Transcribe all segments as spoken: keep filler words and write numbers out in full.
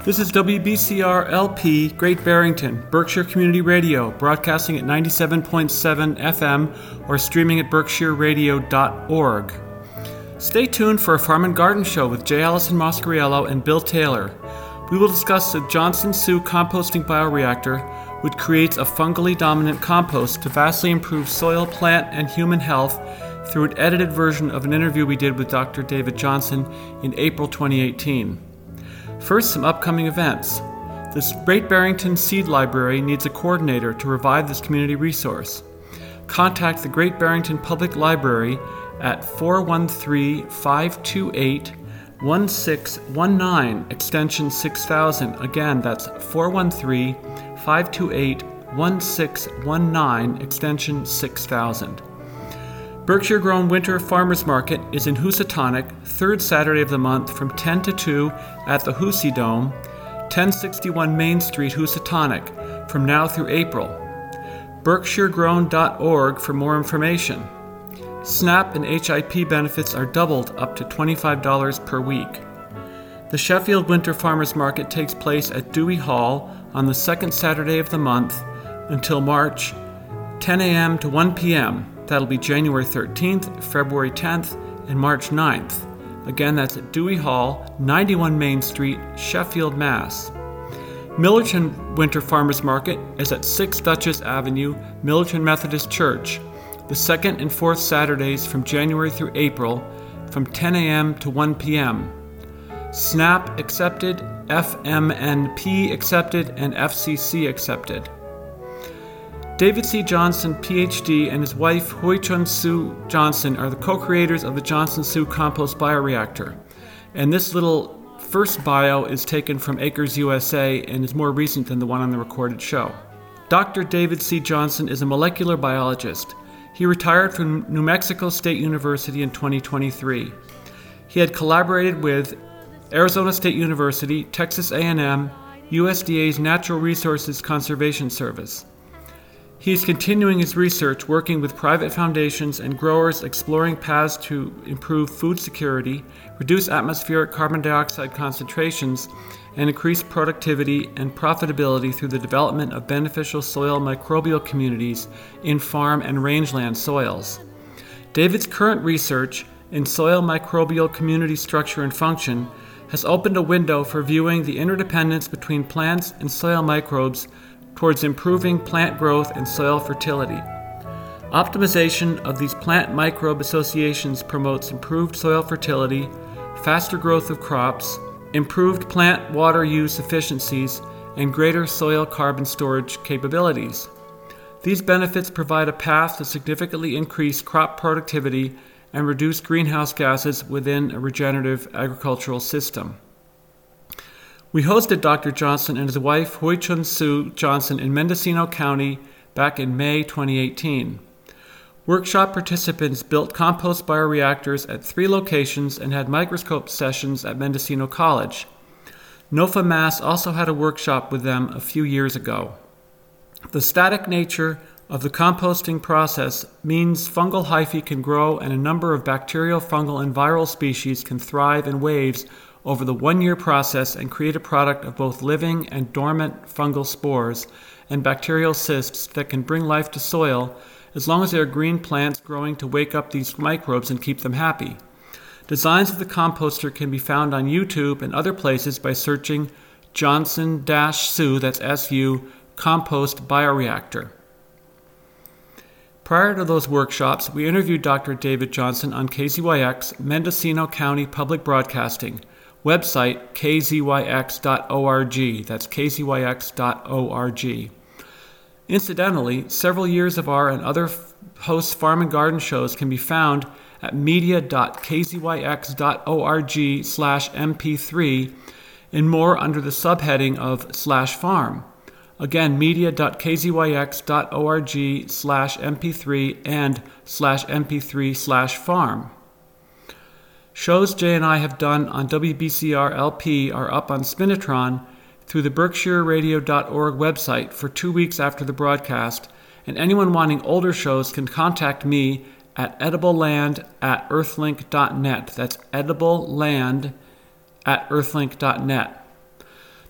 This is W B C R L P Great Barrington, Berkshire Community Radio, broadcasting at ninety-seven point seven F M or streaming at berkshire radio dot org. Stay tuned for a Farm and Garden Show with J. Allison Moscariello and Bill Taylor. We will discuss the Johnson-Su composting bioreactor, which creates a fungally dominant compost to vastly improve soil, plant, and human health through an edited version of an interview we did with Doctor David Johnson in April twenty eighteen. First, some upcoming events. The Great Barrington Seed Library needs a coordinator to revive this community resource. Contact the Great Barrington Public Library at four one three, five two eight, one six one nine, extension six thousand. Again, that's four one three, five two eight, one six one nine, extension six thousand. Berkshire Grown Winter Farmers Market is in Housatonic, third Saturday of the month from ten to two at the Hoosie Dome, ten sixty-one Main Street, Housatonic, from now through April. berkshire grown dot org for more information. SNAP and H I P benefits are doubled up to twenty-five dollars per week. The Sheffield Winter Farmers Market takes place at Dewey Hall on the second Saturday of the month until March, ten a.m. to one p.m. That'll be January thirteenth, February tenth, and March ninth. Again, that's at Dewey Hall, ninety-one Main Street, Sheffield, Mass. Millerton Winter Farmers Market is at six Duchess Avenue, Millerton Methodist Church, the second and fourth Saturdays from January through April, from ten a.m. to one p.m. SNAP accepted, F M N P accepted, and F C C accepted. David C. Johnson, P H D, and his wife, Hui-Chun-Su Johnson, are the co-creators of the Johnson-Su Compost Bioreactor. And this little first bio is taken from Acres U S A and is more recent than the one on the recorded show. Doctor David C. Johnson is a molecular biologist. He retired from New Mexico State University in twenty twenty-three. He had collaborated with Arizona State University, Texas A and M, U S D A's Natural Resources Conservation Service. He is continuing his research, working with private foundations and growers exploring paths to improve food security, reduce atmospheric carbon dioxide concentrations, and increase productivity and profitability through the development of beneficial soil microbial communities in farm and rangeland soils. David's current research in soil microbial community structure and function has opened a window for viewing the interdependence between plants and soil microbes towards improving plant growth and soil fertility. Optimization of these plant microbe associations promotes improved soil fertility, faster growth of crops, improved plant water use efficiencies, and greater soil carbon storage capabilities. These benefits provide a path to significantly increase crop productivity and reduce greenhouse gases within a regenerative agricultural system. We hosted Doctor Johnson and his wife, Hui-Chun-Su Johnson, in Mendocino County back in May twenty eighteen. Workshop participants built compost bioreactors at three locations and had microscope sessions at Mendocino College. NOFA Mass also had a workshop with them a few years ago. The static nature of the composting process means fungal hyphae can grow and a number of bacterial, fungal, and viral species can thrive in waves over the one-year process and create a product of both living and dormant fungal spores and bacterial cysts that can bring life to soil as long as they are green plants growing to wake up these microbes and keep them happy. Designs of the composter can be found on YouTube and other places by searching Johnson-Su, that's S U, compost bioreactor. Prior to those workshops, we interviewed Doctor David Johnson on K Z Y X, Mendocino County Public Broadcasting, website k z y x dot org. That's k z y x dot org. Incidentally, several years of our and other host farm and garden shows can be found at media dot k z y x dot org slash m p three and more under the subheading of slash farm. Again, media dot k z y x dot org slash m p three and slash m p three slash farm. Shows Jay and I have done on W B C R L P are up on Spinitron through the berkshire radio dot org website for two weeks after the broadcast, and anyone wanting older shows can contact me at edibleland at earthlink dot net. That's edibleland at earthlink dot net.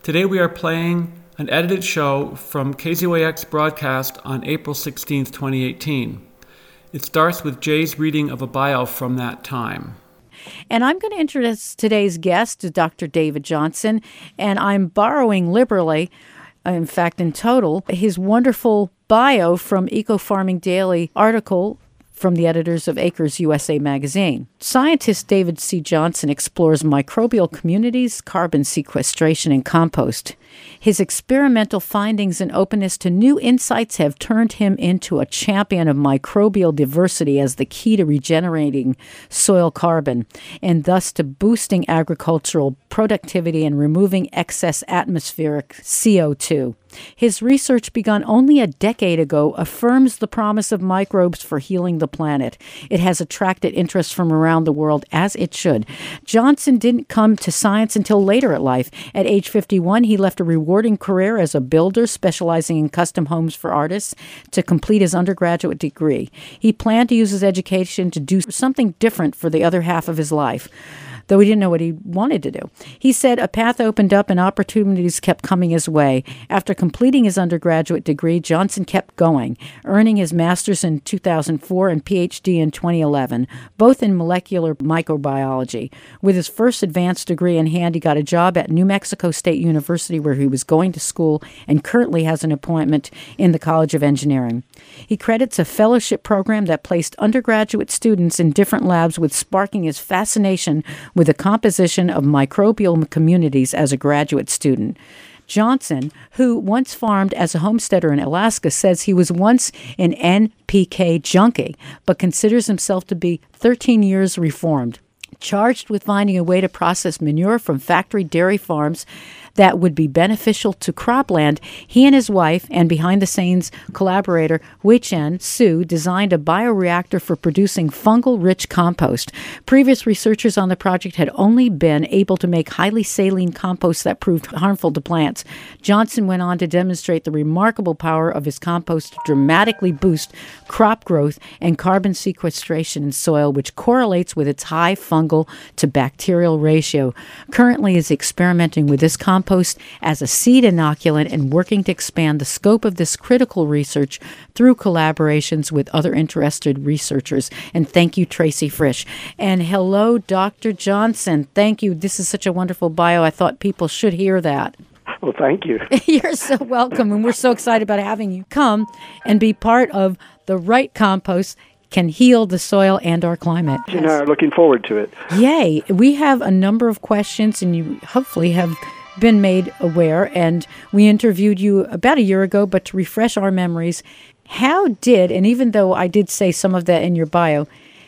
Today we are playing an edited show from K Z Y X broadcast on April sixteenth, twenty eighteen. It starts with Jay's reading of a bio from that time. And I'm going to introduce today's guest, Doctor David Johnson, and I'm borrowing liberally, in fact, in total, his wonderful bio from Eco Farming Daily article from the editors of Acres U S A magazine. Scientist David C. Johnson explores microbial communities, carbon sequestration, and compost. His experimental findings and openness to new insights have turned him into a champion of microbial diversity as the key to regenerating soil carbon, and thus to boosting agricultural productivity and removing excess atmospheric C O two. His research, begun only a decade ago, affirms the promise of microbes for healing the planet. It has attracted interest from around the world, as it should. Johnson didn't come to science until later in life. At age fifty-one, he left a rewarding career as a builder, specializing in custom homes for artists, to complete his undergraduate degree. He planned to use his education to do something different for the other half of his life, though he didn't know what he wanted to do. He said a path opened up and opportunities kept coming his way. After completing his undergraduate degree, Johnson kept going, earning his master's in two thousand four and P H D in twenty eleven, both in molecular microbiology. With his first advanced degree in hand, he got a job at New Mexico State University, where he was going to school, and currently has an appointment in the College of Engineering. He credits a fellowship program that placed undergraduate students in different labs, with sparking his fascination with the composition of microbial communities as a graduate student. Johnson, who once farmed as a homesteader in Alaska, says he was once an N P K junkie, but considers himself to be thirteen years reformed. Charged with finding a way to process manure from factory dairy farms that would be beneficial to cropland, he and his wife and behind-the-scenes collaborator Wei-Chen Su designed a bioreactor for producing fungal-rich compost. Previous researchers on the project had only been able to make highly saline compost that proved harmful to plants. Johnson went on to demonstrate the remarkable power of his compost to dramatically boost crop growth and carbon sequestration in soil, which correlates with its high fungal to bacterial ratio. Currently is experimenting with this compost compost as a seed inoculant and working to expand the scope of this critical research through collaborations with other interested researchers. And thank you, Tracy Frisch. And hello, Doctor Johnson. Thank you. This is such a wonderful bio. I thought people should hear that. Well, thank you. You're so welcome. And we're so excited about having you come and be part of the right compost can heal the soil and our climate. You know, looking forward to it. Yay. We have a number of questions, and you hopefully have been made aware, and we interviewed you about a year ago, but to refresh our memories, how did, and even though I did say some of that in your bio,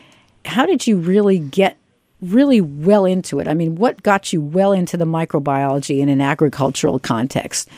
how did you really get really well into it? I mean, what got you well into the microbiology in an agricultural context?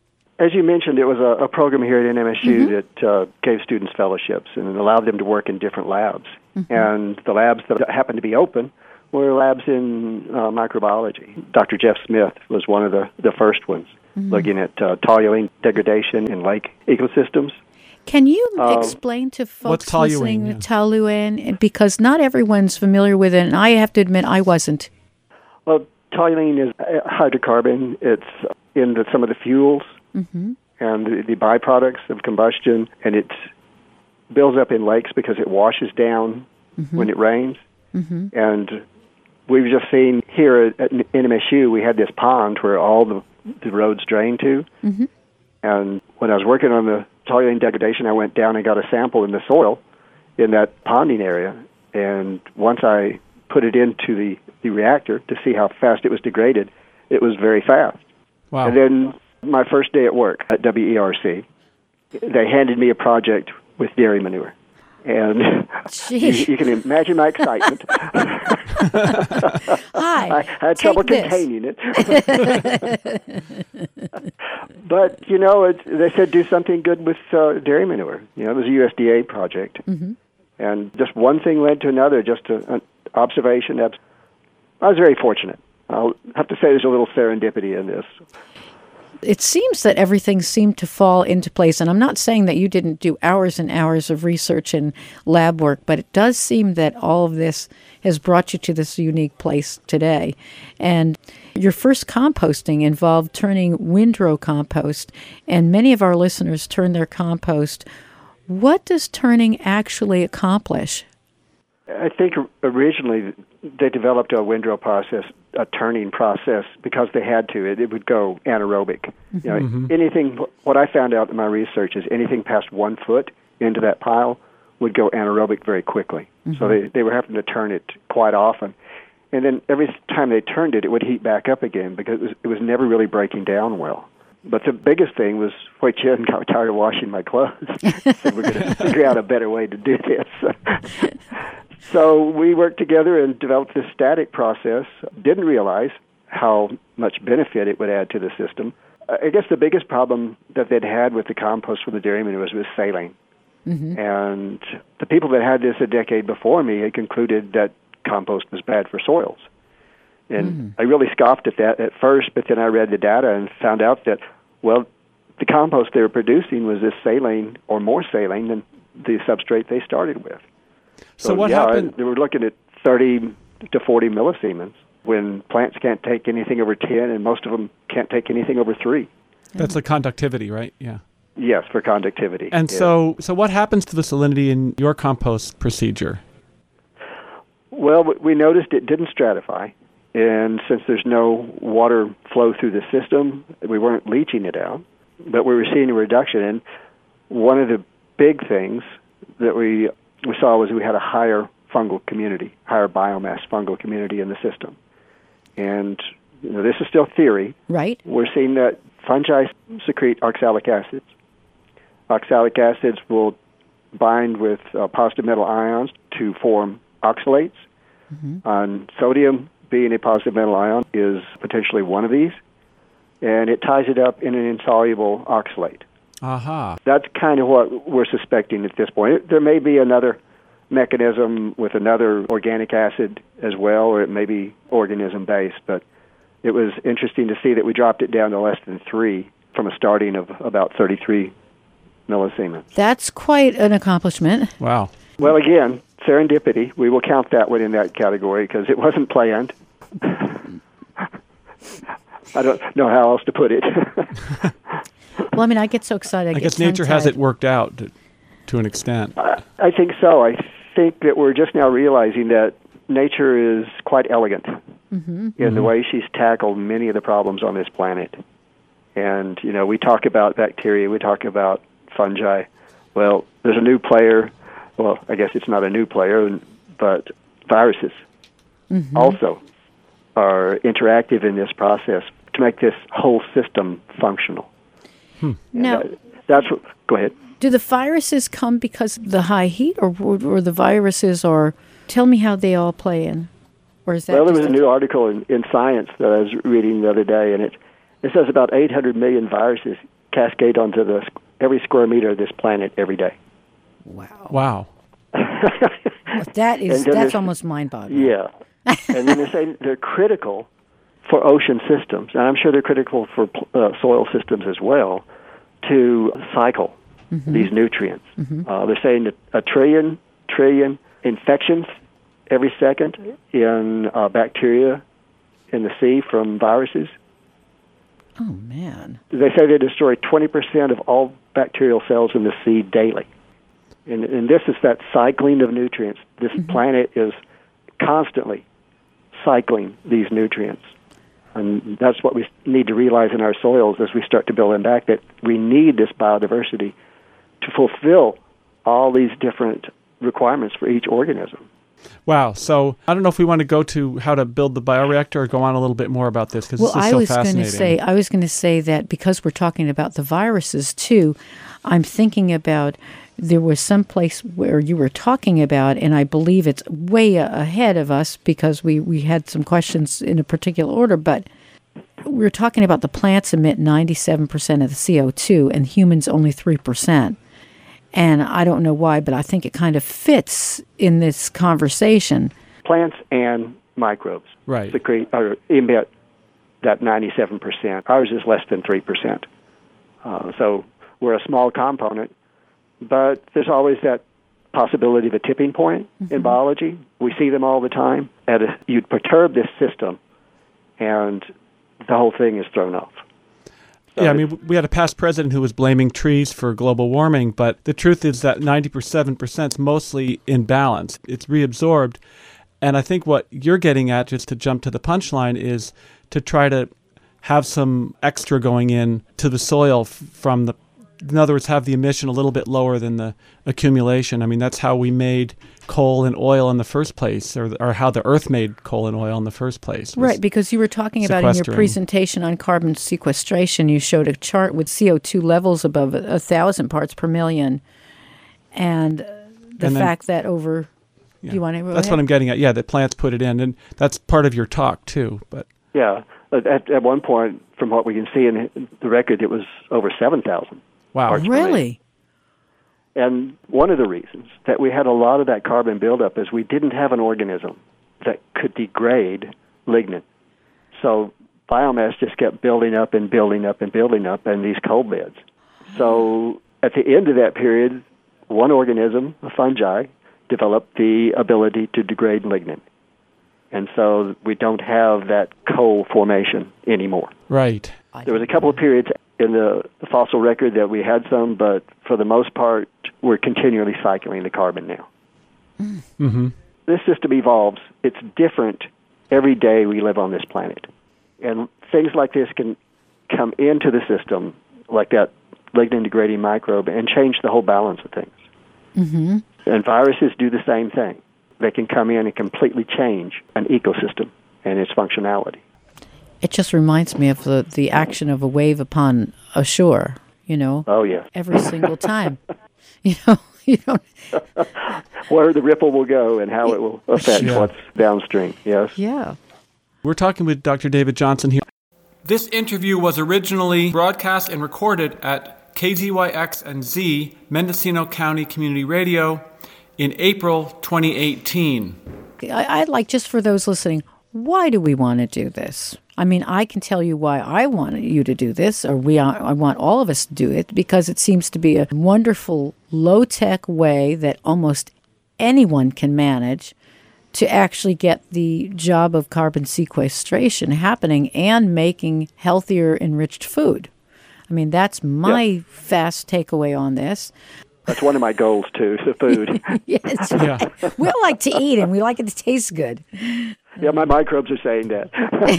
As you mentioned, it was a, a program here at N M S U mm-hmm. that uh, gave students fellowships and allowed them to work in different labs. Mm-hmm. And the labs that happened to be open were labs in uh, microbiology. Doctor Jeff Smith was one of the, the first ones, mm-hmm. looking at uh, toluene degradation in lake ecosystems. Can you um, explain to folks what's toluene, listening yeah. to toluene? Because not everyone's familiar with it, and I have to admit I wasn't. Well, toluene is a hydrocarbon. It's in the, some of the fuels mm-hmm. and the, the byproducts of combustion, and it builds up in lakes because it washes down mm-hmm. when it rains. Mm-hmm. And we've just seen here at N M S U, we had this pond where all the, the roads drain to. Mm-hmm. And when I was working on the toluene degradation, I went down and got a sample in the soil in that ponding area. And once I put it into the, the reactor to see how fast it was degraded, it was very fast. Wow. And then my first day at work at W E R C, they handed me a project with dairy manure. And you, you can imagine my excitement. Hi, I had trouble this. containing it. But, you know, it, they said do something good with uh, dairy manure. You know, it was a U S D A project. Mm-hmm. And just one thing led to another, just a, an observation. I was very fortunate. I'll have to say there's a little serendipity in this. It seems that everything seemed to fall into place, and I'm not saying that you didn't do hours and hours of research and lab work, but it does seem that all of this has brought you to this unique place today. And your first composting involved turning windrow compost, and many of our listeners turn their compost. What does turning actually accomplish? I think originally they developed a windrow process, a turning process, because they had to. It, it would go anaerobic. Mm-hmm. You know, mm-hmm. anything. What I found out in my research is anything past one foot into that pile would go anaerobic very quickly. Mm-hmm. So they, they were having to turn it quite often. And then every time they turned it, it would heat back up again because it was, it was never really breaking down well. But the biggest thing was, Hui Chen got tired of washing my clothes. So we're going to figure out a better way to do this. So we worked together and developed this static process. Didn't realize how much benefit it would add to the system. I guess the biggest problem that they'd had with the compost for the dairymen was with saline. Mm-hmm. And the people that had this a decade before me had concluded that compost was bad for soils. And mm. I really scoffed at that at first, but then I read the data and found out that, well, the compost they were producing was this saline or more saline than the substrate they started with. So, so what yeah, happened? They were looking at thirty to forty millisiemens when plants can't take anything over ten, and most of them can't take anything over three. That's the conductivity, right? Yeah. Yes, for conductivity. And yeah. so, so what happens to the salinity in your compost procedure? Well, we noticed it didn't stratify, and since there's no water flow through the system, we weren't leaching it out, but we were seeing a reduction. And one of the big things that we we saw was we had a higher fungal community, higher biomass fungal community in the system. And you know, this is still theory. Right. We're seeing that fungi secrete oxalic acids. Oxalic acids will bind with uh, positive metal ions to form oxalates. Mm-hmm. And sodium, being a positive metal ion, is potentially one of these. And it ties it up in an insoluble oxalate. Aha. Uh-huh. That's kind of what we're suspecting at this point. There may be another mechanism with another organic acid as well, or it may be organism-based, but it was interesting to see that we dropped it down to less than three from a starting of about thirty-three millisiemens. That's quite an accomplishment. Wow. Well, again, serendipity. We will count that one in that category because it wasn't planned. I don't know how else to put it. Well, I mean, I get so excited. I, I get guess nature tongue-tied. has it worked out to, to an extent. I, I think so. I think that we're just now realizing that nature is quite elegant mm-hmm. in mm-hmm. the way she's tackled many of the problems on this planet. And, you know, we talk about bacteria, we talk about fungi. Well, there's a new player. Well, I guess it's not a new player, but viruses mm-hmm. also are interactive in this process to make this whole system functional. Hmm. Now, that, that's what, go ahead. Do the viruses come because of the high heat, or or the viruses, or tell me how they all play in? Or is that well, there was a a new article in, in Science that I was reading the other day, and it it says about eight hundred million viruses cascade onto the every square meter of this planet every day. Wow. Wow. that is that's almost mind-boggling. Yeah. And then they say they're critical for ocean systems, and I'm sure they're critical for uh, soil systems as well, to cycle mm-hmm. these nutrients. Mm-hmm. Uh, they're saying that a trillion, trillion infections every second in uh, bacteria in the sea from viruses. Oh, man. They say they destroy twenty percent of all bacterial cells in the sea daily. And, and this is that cycling of nutrients. This mm-hmm. planet is constantly cycling these nutrients. And that's what we need to realize in our soils as we start to build them back, that we need this biodiversity to fulfill all these different requirements for each organism. Wow. So I don't know if we want to go to how to build the bioreactor or go on a little bit more about this because well, this is I so was fascinating. Gonna say, I was going to say that because we're talking about the viruses too, I'm thinking about there was some place where you were talking about, and I believe it's way ahead of us because we, we had some questions in a particular order, but we were talking about the plants emit ninety-seven percent of the C O two and humans only three percent. And I don't know why, but I think it kind of fits in this conversation. Plants and microbes right. secrete or emit that ninety-seven percent. Ours is less than three percent. Uh, so we're a small component, but there's always that possibility of a tipping point mm-hmm. in biology. We see them all the time. And you'd perturb this system, and the whole thing is thrown off. So yeah, I mean, we had a past president who was blaming trees for global warming, but the truth is that ninety-seven percent is mostly in balance. It's reabsorbed. And I think what you're getting at, just to jump to the punchline, is to try to have some extra going in to the soil f- from the, in other words, have the emission a little bit lower than the accumulation. I mean, that's how we made coal and oil in the first place, or, or how the earth made coal and oil in the first place. Right, because you were talking about in your presentation on carbon sequestration, you showed a chart with C O two levels above a thousand parts per million, and the and then, fact that over, yeah, do you want to go That's ahead? what I'm getting at, yeah, that plants put it in, and that's part of your talk too. But yeah, at, at one point, from what we can see in the record, it was over seven thousand. Wow. Really? And one of the reasons that we had a lot of that carbon buildup is we didn't have an organism that could degrade lignin. So biomass just kept building up and building up and building up in these coal beds. So at the end of that period, one organism, a fungi, developed the ability to degrade lignin. And so we don't have that coal formation anymore. Right. There was a couple of periods in the, the fossil record that we had some, but for the most part, we're continually cycling the carbon now. Mm-hmm. This system evolves. It's different every day we live on this planet. And things like this can come into the system, like that lignin-degrading microbe, and change the whole balance of things. Mm-hmm. And viruses do the same thing. They can come in and completely change an ecosystem and its functionality. It just reminds me of the, the action of a wave upon a shore, you know? Oh, yeah. Every single time. you know, you don't... Where the ripple will go and how it will affect yeah. what's downstream, yes. Yeah. We're talking with Doctor David Johnson here. This interview was originally broadcast and recorded at K Z Y X and Z, Mendocino County Community Radio, in April twenty eighteen. I, I'd like, just for those listening, why do we want to do this? I mean, I can tell you why I want you to do this, or we are, I want all of us to do it, because it seems to be a wonderful, low-tech way that almost anyone can manage to actually get the job of carbon sequestration happening and making healthier, enriched food. I mean, that's my yeah. fast takeaway on this. That's one of my goals, too, the food. Yes. Yeah. We like to eat, and we like it to taste good. Yeah, my microbes are saying that.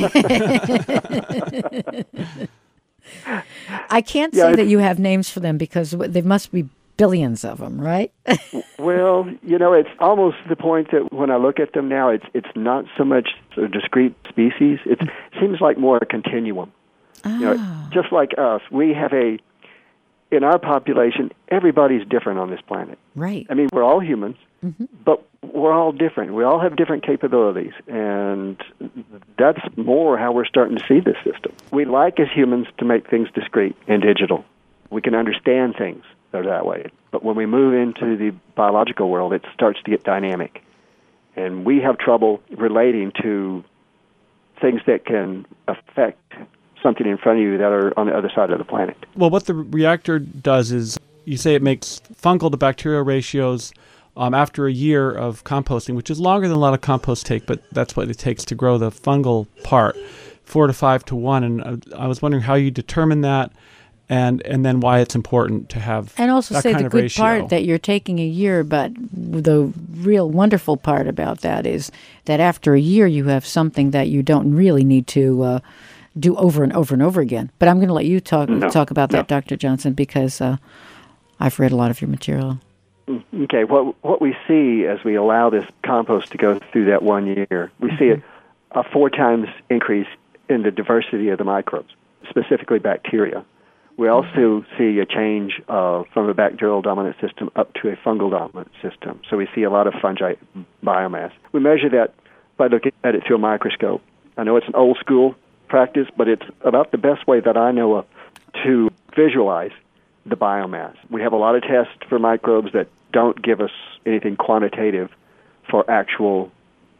I can't yeah, say that you have names for them, because there must be billions of them, right? Well, you know, it's almost the point that when I look at them now, it's it's not so much a discrete species. It's, it seems like more a continuum. Oh. You know, just like us, we have a, in our population, everybody's different on this planet. Right. I mean, we're all humans, mm-hmm. but we're all different. We all have different capabilities, and that's more how we're starting to see this system. We like, as humans, to make things discrete and digital. We can understand things that are that way. But when we move into the biological world, it starts to get dynamic. And we have trouble relating to things that can affect something in front of you that are on the other side of the planet. Well, what the reactor does is, you say it makes fungal to bacterial ratios um, after a year of composting, which is longer than a lot of compost take, but that's what it takes to grow the fungal part, four to five to one. And uh, I was wondering how you determine that, and and then why it's important to have and also that say kind the of good ratio. part that you're taking a year, but the real wonderful part about that is that after a year you have something that you don't really need to uh, do over and over and over again. But I'm going to let you talk no, talk about no. that, Doctor Johnson, because uh, I've read a lot of your material. Okay, what what we see as we allow this compost to go through that one year, we mm-hmm. see a, a four times increase in the diversity of the microbes, specifically bacteria. We also see a change uh, from a bacterial dominant system up to a fungal dominant system. So we see a lot of fungi biomass. We measure that by looking at it through a microscope. I know it's an old school practice, but it's about the best way that I know of to visualize the biomass. We have a lot of tests for microbes that don't give us anything quantitative for actual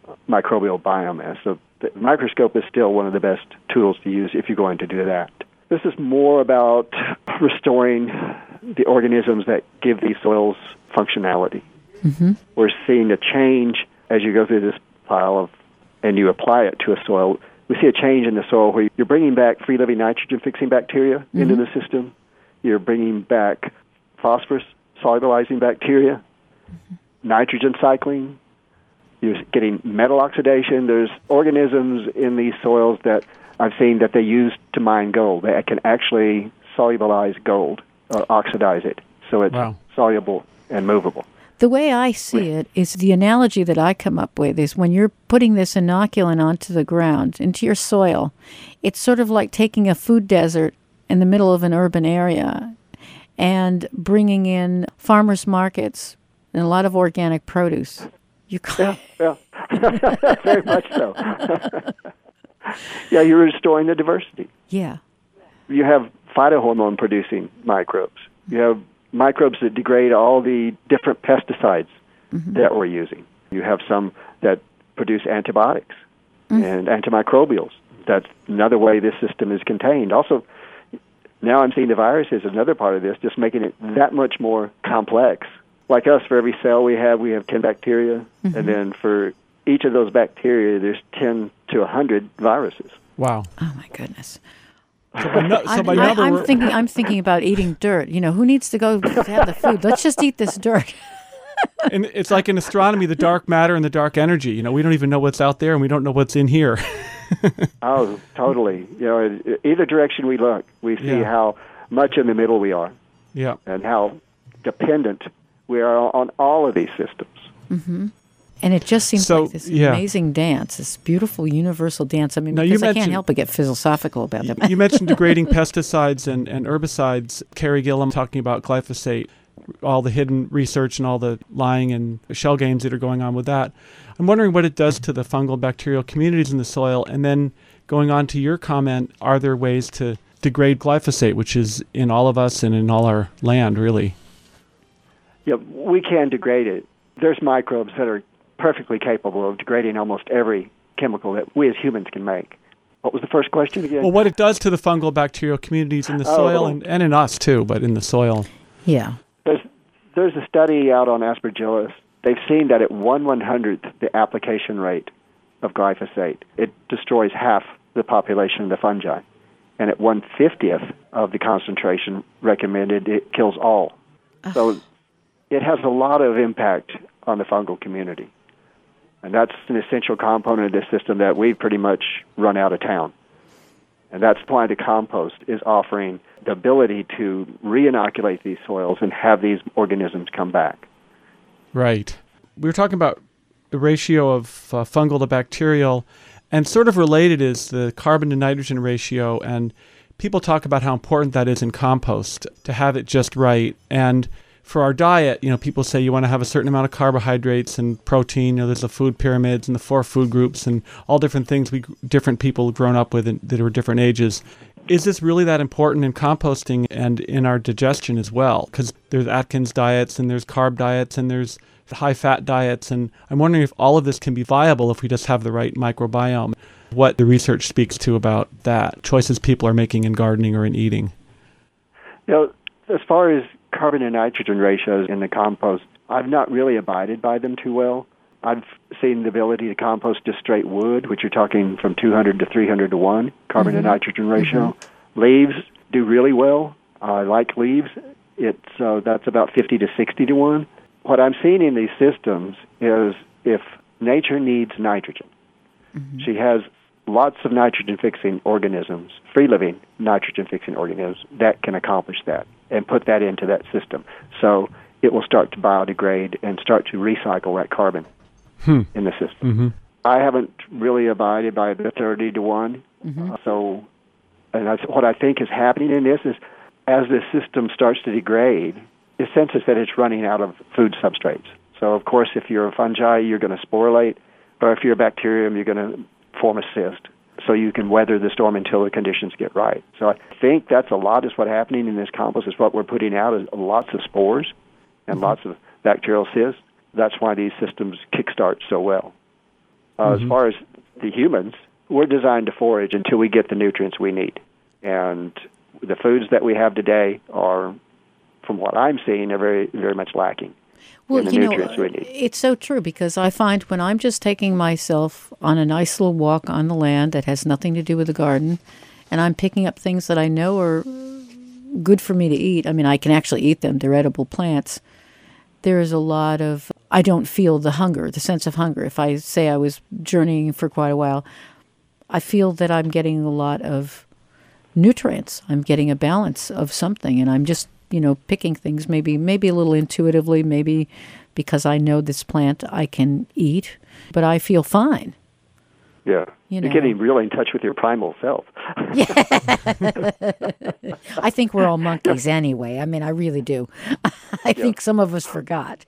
microbial biomass. So the microscope is still one of the best tools to use if you're going to do that. This is more about restoring the organisms that give these soils functionality. Mm-hmm. We're seeing a change as you go through this pile of, and you apply it to a soil. We see a change in the soil where you're bringing back free-living nitrogen-fixing bacteria mm-hmm. into the system. You're bringing back phosphorus-solubilizing bacteria, mm-hmm. nitrogen cycling. You're getting metal oxidation. There's organisms in these soils that I've seen that they use to mine gold. They can actually solubilize gold or oxidize it so it's wow. soluble and movable. The way I see it is the analogy that I come up with is when you're putting this inoculant onto the ground, into your soil, it's sort of like taking a food desert in the middle of an urban area and bringing in farmers markets and a lot of organic produce. You yeah, yeah. Very much so. Yeah, you're restoring the diversity. Yeah. You have phytohormone-producing microbes. You have microbes that degrade all the different pesticides mm-hmm. that we're using. You have some that produce antibiotics mm-hmm. and antimicrobials. That's another way this system is contained. Also, now I'm seeing the viruses as another part of this, just making it that much more complex. Like us, for every cell we have, we have ten bacteria, mm-hmm. and then for each of those bacteria, there's ten to one hundred viruses. Wow. Oh, my goodness. So by no, so by I, number, I'm thinking. I'm thinking about eating dirt. You know, who needs to go to have the food? Let's just eat this dirt. And it's like in astronomy, the dark matter and the dark energy. You know, we don't even know what's out there, and we don't know what's in here. Oh, totally. You know, either direction we look, we see yeah. how much in the middle we are. Yeah. And how dependent we are on all of these systems. Mm-hmm. And it just seems so, like this yeah. amazing dance, this beautiful universal dance. I mean, now, because I can't help but get philosophical about you, them. You mentioned degrading pesticides and, and herbicides. Carrie Gillum talking about glyphosate, all the hidden research and all the lying and shell games that are going on with that. I'm wondering what it does to the fungal bacterial communities in the soil. And then going on to your comment, are there ways to degrade glyphosate, which is in all of us and in all our land, really? Yeah, we can degrade it. There's microbes that are perfectly capable of degrading almost every chemical that we as humans can make. What was the first question again? Well, what it does to the fungal bacterial communities in the soil oh. and, and in us too, but in the soil. Yeah. There's, there's a study out on Aspergillus. They've seen that at one one-hundredth the application rate of glyphosate, it destroys half the population of the fungi. And at one fiftieth of the concentration recommended, it kills all. Ugh. So it has a lot of impact on the fungal community. And that's an essential component of this system that we've pretty much run out of town. And that's why the compost is offering the ability to re-inoculate these soils and have these organisms come back. Right. We were talking about the ratio of uh, fungal to bacterial, and sort of related is the carbon to nitrogen ratio, and people talk about how important that is in compost, to have it just right. And for our diet, you know, people say you want to have a certain amount of carbohydrates and protein. You know, there's the food pyramids and the four food groups and all different things we different people grown up with in, that are different ages. Is this really that important in composting and in our digestion as well? Because there's Atkins diets and there's carb diets and there's high-fat diets, and I'm wondering if all of this can be viable if we just have the right microbiome. What the research speaks to about that, choices people are making in gardening or in eating. You know, as far as carbon and nitrogen ratios in the compost, I've not really abided by them too well. I've seen the ability to compost just straight wood, which you're talking from two hundred to three hundred to one, carbon mm-hmm. to nitrogen ratio. Mm-hmm. Leaves do really well. I like leaves. It's uh, that's about fifty to sixty to one. What I'm seeing in these systems is if nature needs nitrogen, mm-hmm. she has lots of nitrogen-fixing organisms, free-living nitrogen-fixing organisms, that can accomplish that and put that into that system. So it will start to biodegrade and start to recycle that carbon hmm. in the system. Mm-hmm. I haven't really abided by the thirty to one. Mm-hmm. Uh, so and that's what I think is happening in this is as the system starts to degrade, it senses that it's running out of food substrates. So, of course, if you're a fungi, you're going to sporulate, or if you're a bacterium, you're going to form a cyst, so you can weather the storm until the conditions get right. So I think that's a lot is what's happening in this compost, is what we're putting out is lots of spores and mm-hmm. lots of bacterial cysts. That's why these systems kickstart so well. Uh, Mm-hmm. As far as the humans, we're designed to forage until we get the nutrients we need. And the foods that we have today are, from what I'm seeing, are very, very much lacking. Well, the you know, nutrients we need. it's so true because I find when I'm just taking myself on a nice little walk on the land that has nothing to do with the garden, and I'm picking up things that I know are good for me to eat. I mean, I can actually eat them. They're edible plants. There is a lot of, I don't feel the hunger, the sense of hunger. If I say I was journeying for quite a while, I feel that I'm getting a lot of nutrients. I'm getting a balance of something, and I'm just, you know, picking things maybe maybe a little intuitively, maybe because I know this plant I can eat, but I feel fine. Yeah. You You're know. getting really in touch with your primal self. I think we're all monkeys anyway. I mean, I really do. I think some of us forgot.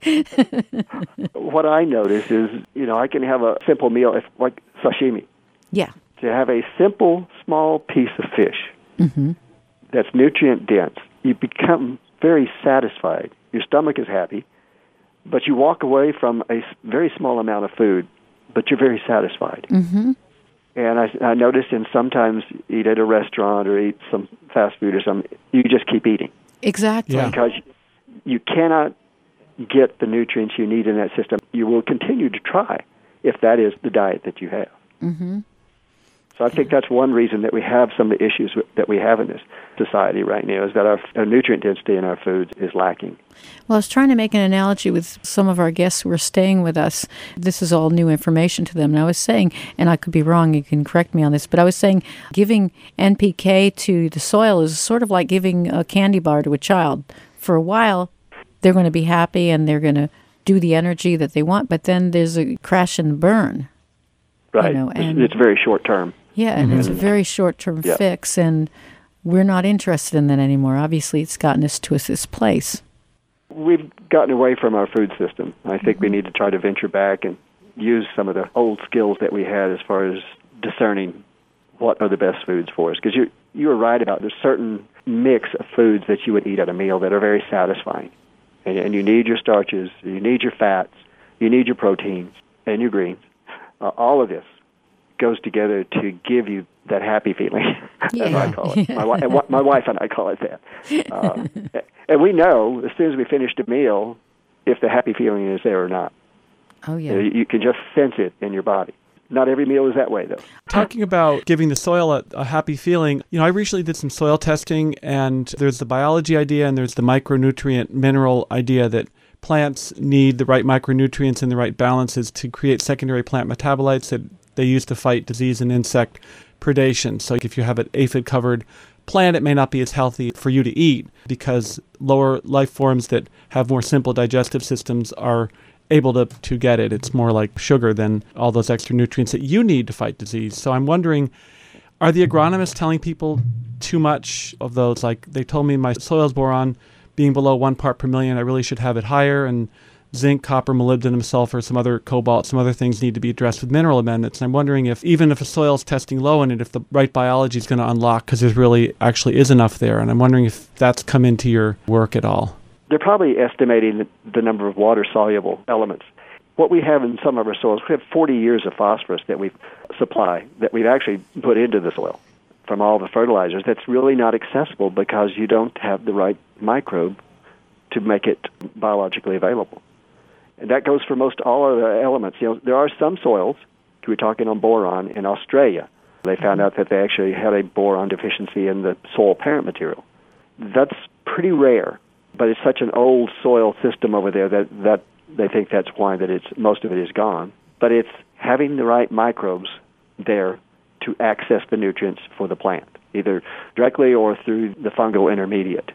What I notice is, you know, I can have a simple meal, if, like sashimi. Yeah. To have a simple, small piece of fish Mm-hmm. that's nutrient dense, you become very satisfied. Your stomach is happy, but you walk away from a s- very small amount of food, but you're very satisfied. Mm-hmm. And I, I noticed, and sometimes eat at a restaurant or eat some fast food or something, you just keep eating. Exactly. Yeah. Because you cannot get the nutrients you need in that system. You will continue to try if that is the diet that you have. Mm-hmm. So I think that's one reason that we have some of the issues that we have in this society right now, is that our, our nutrient density in our foods is lacking. Well, I was trying to make an analogy with some of our guests who are staying with us. This is all new information to them. And I was saying, and I could be wrong, you can correct me on this, but I was saying giving N P K to the soil is sort of like giving a candy bar to a child. For a while, they're going to be happy and they're going to do the energy that they want, but then there's a crash and burn. Right. You know, it's, and- it's very short term. Yeah, and it's a very short-term Yeah. fix, and we're not interested in that anymore. Obviously, it's gotten us to this place. We've gotten away from our food system. I think we need to try to venture back and use some of the old skills that we had as far as discerning what are the best foods for us. Because you you were right about there's certain mix of foods that you would eat at a meal that are very satisfying. And, and you need your starches, you need your fats, you need your proteins, and your greens. Uh, all of this goes together to give you that happy feeling, as Yeah. I call it. My, wi- and wa- my wife and I call it that. Uh, and we know as soon as we finished a meal if the happy feeling is there or not. Oh, You, yeah. know, you can just sense it in your body. Not every meal is that way, though. Talking about giving the soil a, a happy feeling, you know, I recently did some soil testing, and there's the biology idea and there's the micronutrient mineral idea that plants need the right micronutrients and the right balances to create secondary plant metabolites that they use to fight disease and insect predation. So if you have an aphid-covered plant, it may not be as healthy for you to eat because lower life forms that have more simple digestive systems are able to, to get it. It's more like sugar than all those extra nutrients that you need to fight disease. So I'm wondering, are the agronomists telling people too much of those? Like they told me my soils boron being below one part per million, I really should have it higher, and zinc, copper, molybdenum, sulfur, some other cobalt, some other things need to be addressed with mineral amendments. And I'm wondering if even if a soil's testing low in it, if the right biology is going to unlock because there really actually is enough there. And I'm wondering if that's come into your work at all. They're probably estimating the, the number of water-soluble elements. What we have in some of our soils, we have forty years of phosphorus that we supply, that we've actually put into the soil from all the fertilizers. That's really not accessible because you don't have the right microbe to make it biologically available. And that goes for most all of the elements. You know, there are some soils, we're talking on boron, in Australia. They found out that they actually had a boron deficiency in the soil parent material. That's pretty rare, but it's such an old soil system over there that, that they think that's why that it's most of it is gone. But it's having the right microbes there to access the nutrients for the plant, either directly or through the fungal intermediate.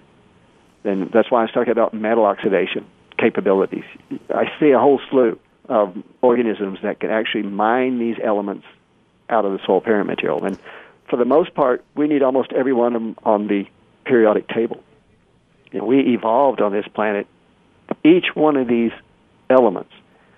And that's why I was talking about metal oxidation capabilities. I see a whole slew of organisms that can actually mine these elements out of the soil parent material. And for the most part, we need almost every one of them on the periodic table. You know, we evolved on this planet. Each one of these elements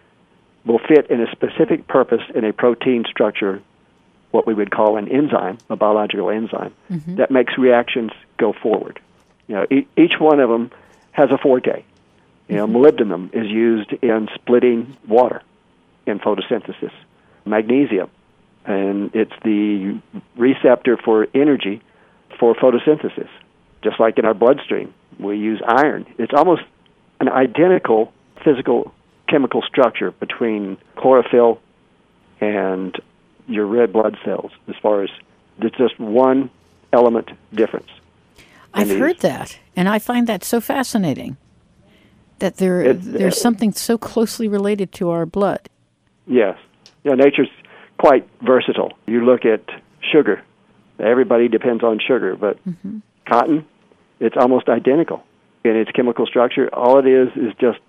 will fit in a specific purpose in a protein structure, what we would call an enzyme, a biological enzyme, mm-hmm. that makes reactions go forward. You know, e- each one of them has a forte. You know, molybdenum is used in splitting water in photosynthesis. magnesium, and it's the receptor for energy for photosynthesis. Just like in our bloodstream, we use iron. It's almost an identical physical chemical structure between chlorophyll and your red blood cells, as far as there's just one element difference. I've heard that, and I find that so fascinating, that there it, there's uh, something so closely related to our blood. Yes. You know, nature's quite versatile. You look at sugar. Everybody depends on sugar, but mm-hmm. cotton, it's almost identical in its chemical structure. All it is is just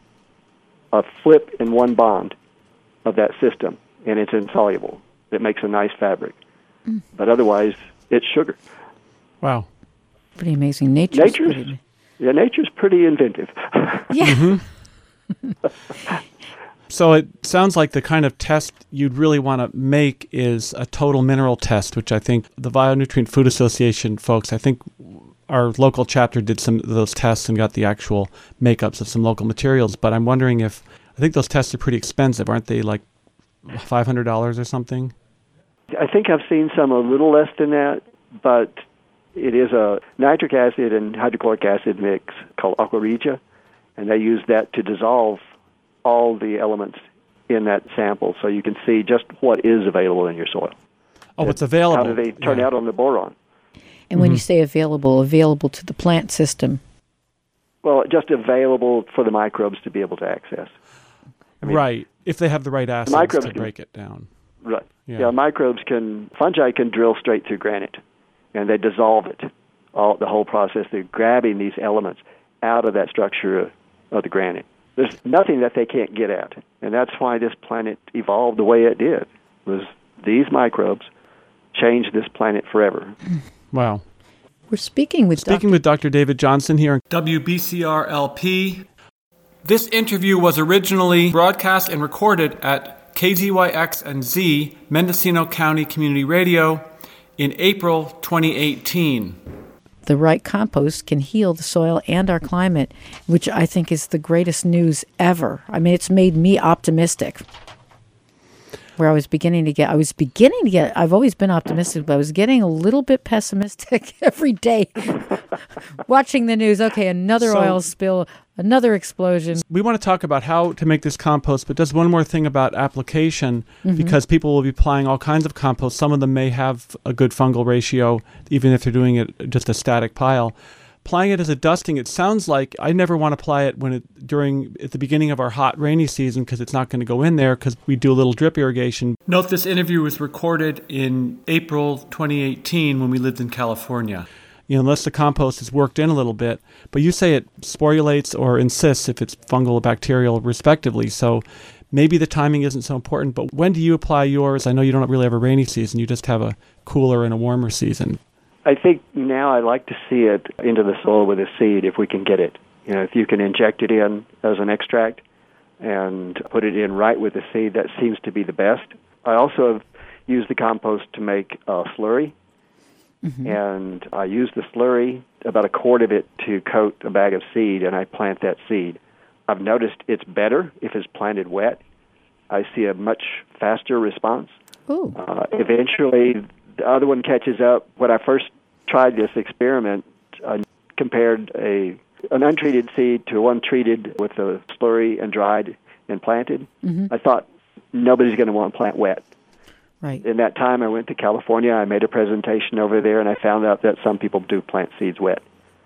a flip in one bond of that system, and it's insoluble. It makes a nice fabric. Mm. But otherwise, it's sugar. Wow. Pretty amazing. Nature's, nature's pretty... Yeah, nature's pretty inventive. Yeah. Mm-hmm. So it sounds like the kind of test you'd really want to make is a total mineral test, which I think the Bionutrient Food Association folks, I think our local chapter did some of those tests and got the actual makeups of some local materials. But I'm wondering if, I think those tests are pretty expensive, aren't they, like five hundred dollars or something? I think I've seen some a little less than that, but it is a nitric acid and hydrochloric acid mix called Aqua Regia, and they use that to dissolve all the elements in that sample, so you can see just what is available in your soil. Oh, what's available. How do they turn yeah. out on the boron? And when mm-hmm. you say available, available to the plant system? Well, just available for the microbes to be able to access. I mean, right, if they have the right acids microbes to can, break it down. Right. Yeah. yeah, microbes can, fungi can drill straight through granite, and they dissolve it, all the whole process. They're grabbing these elements out of that structure of the granite. There's nothing that they can't get at, and that's why this planet evolved the way it did, was these microbes changed this planet forever. Wow. We're speaking with Speaking Doctor with Doctor David Johnson here on W B C R L P. This interview was originally broadcast and recorded at K Z Y X and Z, Mendocino County Community Radio, in April twenty eighteen. The right compost can heal the soil and our climate, which I think is the greatest news ever. I mean, it's made me optimistic. Where I was beginning to get, I was beginning to get, I've always been optimistic, but I was getting a little bit pessimistic every day. Watching the news, okay, another so, oil spill, another explosion. We want to talk about how to make this compost, but just one more thing about application, mm-hmm. because people will be applying all kinds of compost. Some of them may have a good fungal ratio, even if they're doing it just a static pile. Applying it as a dusting, it sounds like I never want to apply it when it during at the beginning of our hot rainy season, because it's not going to go in there because we do a little drip irrigation. Note this interview was recorded in April twenty eighteen when we lived in California. You know, unless the compost is worked in a little bit. But you say it sporulates or insists if it's fungal or bacterial, respectively. So maybe the timing isn't so important. But when do you apply yours? I know you don't really have a rainy season. You just have a cooler and a warmer season. I think now I like to see it into the soil with a seed if we can get it. You know, if you can inject it in as an extract and put it in right with the seed, that seems to be the best. I also have used the compost to make a slurry, mm-hmm. and I use the slurry, about a quart of it, to coat a bag of seed, and I plant that seed. I've noticed it's better if it's planted wet. I see a much faster response. Ooh. Uh, eventually, the other one catches up. When I first tried this experiment, I compared a an untreated seed to one treated with a slurry and dried and planted. Mm-hmm. I thought nobody's going to want to plant wet. Right. In that time, I went to California. I made a presentation over there, and I found out that some people do plant seeds wet.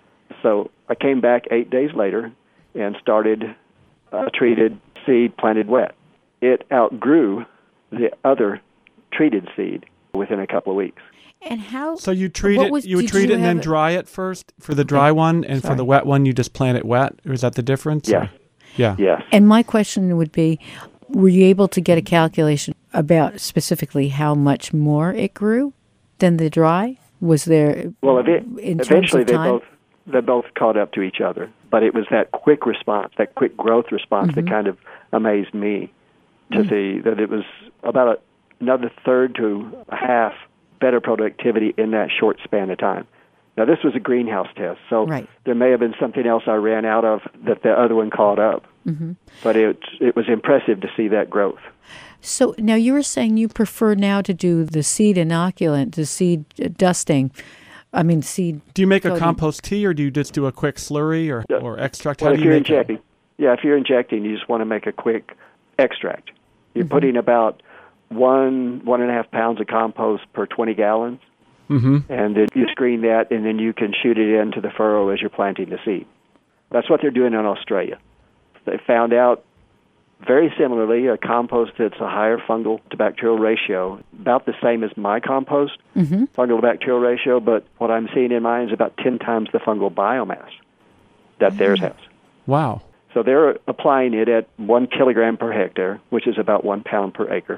So I came back eight days later and started a treated seed planted wet. It outgrew the other treated seed within a couple of weeks. And how? So you treat it, was, you would treat you it and then it? dry it first for the dry one, and Sorry. for the wet one, you just plant it wet? Or is that the difference? Yeah. Yeah. Yes. And my question would be, were you able to get a calculation about specifically how much more it grew than the dry? Was there? Well, ev- in eventually terms of time? they both they both caught up to each other, but it was that quick response, that quick growth response, mm-hmm. that kind of amazed me to mm-hmm. see that it was about a, another third to a half better productivity in that short span of time. Now, this was a greenhouse test, so right. there may have been something else I ran out of that the other one caught up. Mm-hmm. But it it was impressive to see that growth. So now you were saying you prefer now to do the seed inoculant, the seed dusting. I mean, seed. Do you make coating. a compost tea, or do you just do a quick slurry or, Yeah. or extract? Well, How if do you you're make injecting, it? yeah, if you're injecting, you just want to make a quick extract. You're Mm-hmm. putting about one one and a half pounds of compost per twenty gallons, Mm-hmm. and then you screen that, and then you can shoot it into the furrow as you're planting the seed. That's what they're doing in Australia. They found out very similarly a compost that's a higher fungal to bacterial ratio, about the same as my compost, Mm-hmm. fungal to bacterial ratio, but what I'm seeing in mine is about ten times the fungal biomass that mm-hmm. theirs has. Wow. So they're applying it at one kilogram per hectare, which is about one pound per acre.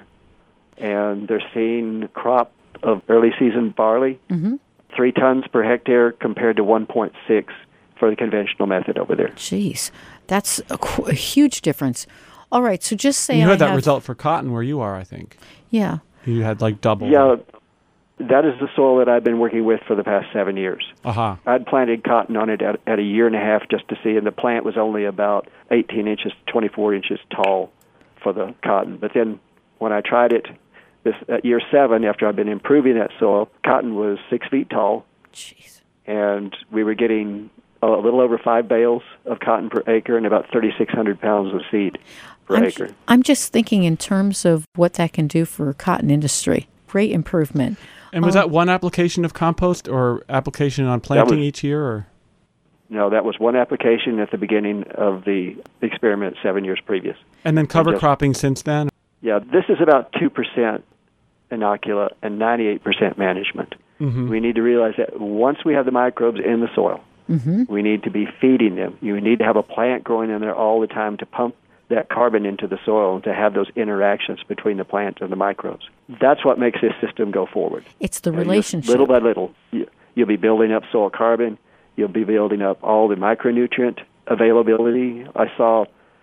And they're seeing crop of early season barley, Mm-hmm. three tons per hectare compared to one point six for the conventional method over there. Jeez, that's a, qu- a huge difference. All right, so just say And you I had that have, result for cotton where you are, I think. Yeah. You had like double. Yeah, that is the soil that I've been working with for the past seven years. Uh-huh. I'd planted cotton on it at, at a year and a half just to see, and the plant was only about eighteen inches, twenty-four inches tall for the cotton. But then when I tried it this at year seven, after I've been improving that soil, cotton was six feet tall. Jeez. And we were getting a little over five bales of cotton per acre and about thirty-six hundred pounds of seed per I'm, acre. I'm just thinking in terms of what that can do for cotton industry. Great improvement. And was Um, that one application of compost or application on planting was- each year? Or No, that was one application at the beginning of the experiment seven years previous. And then cover just- cropping since then? Yeah, this is about two percent inoculate and ninety-eight percent management. Mm-hmm. We need to realize that once we have the microbes in the soil, Mm-hmm. we need to be feeding them. You need to have a plant growing in there all the time to pump that carbon into the soil and to have those interactions between the plant and the microbes. That's what makes this system go forward. It's the And just relationship. little by little, you- you'll be building up soil carbon. You'll be building up all the micronutrient availability. I saw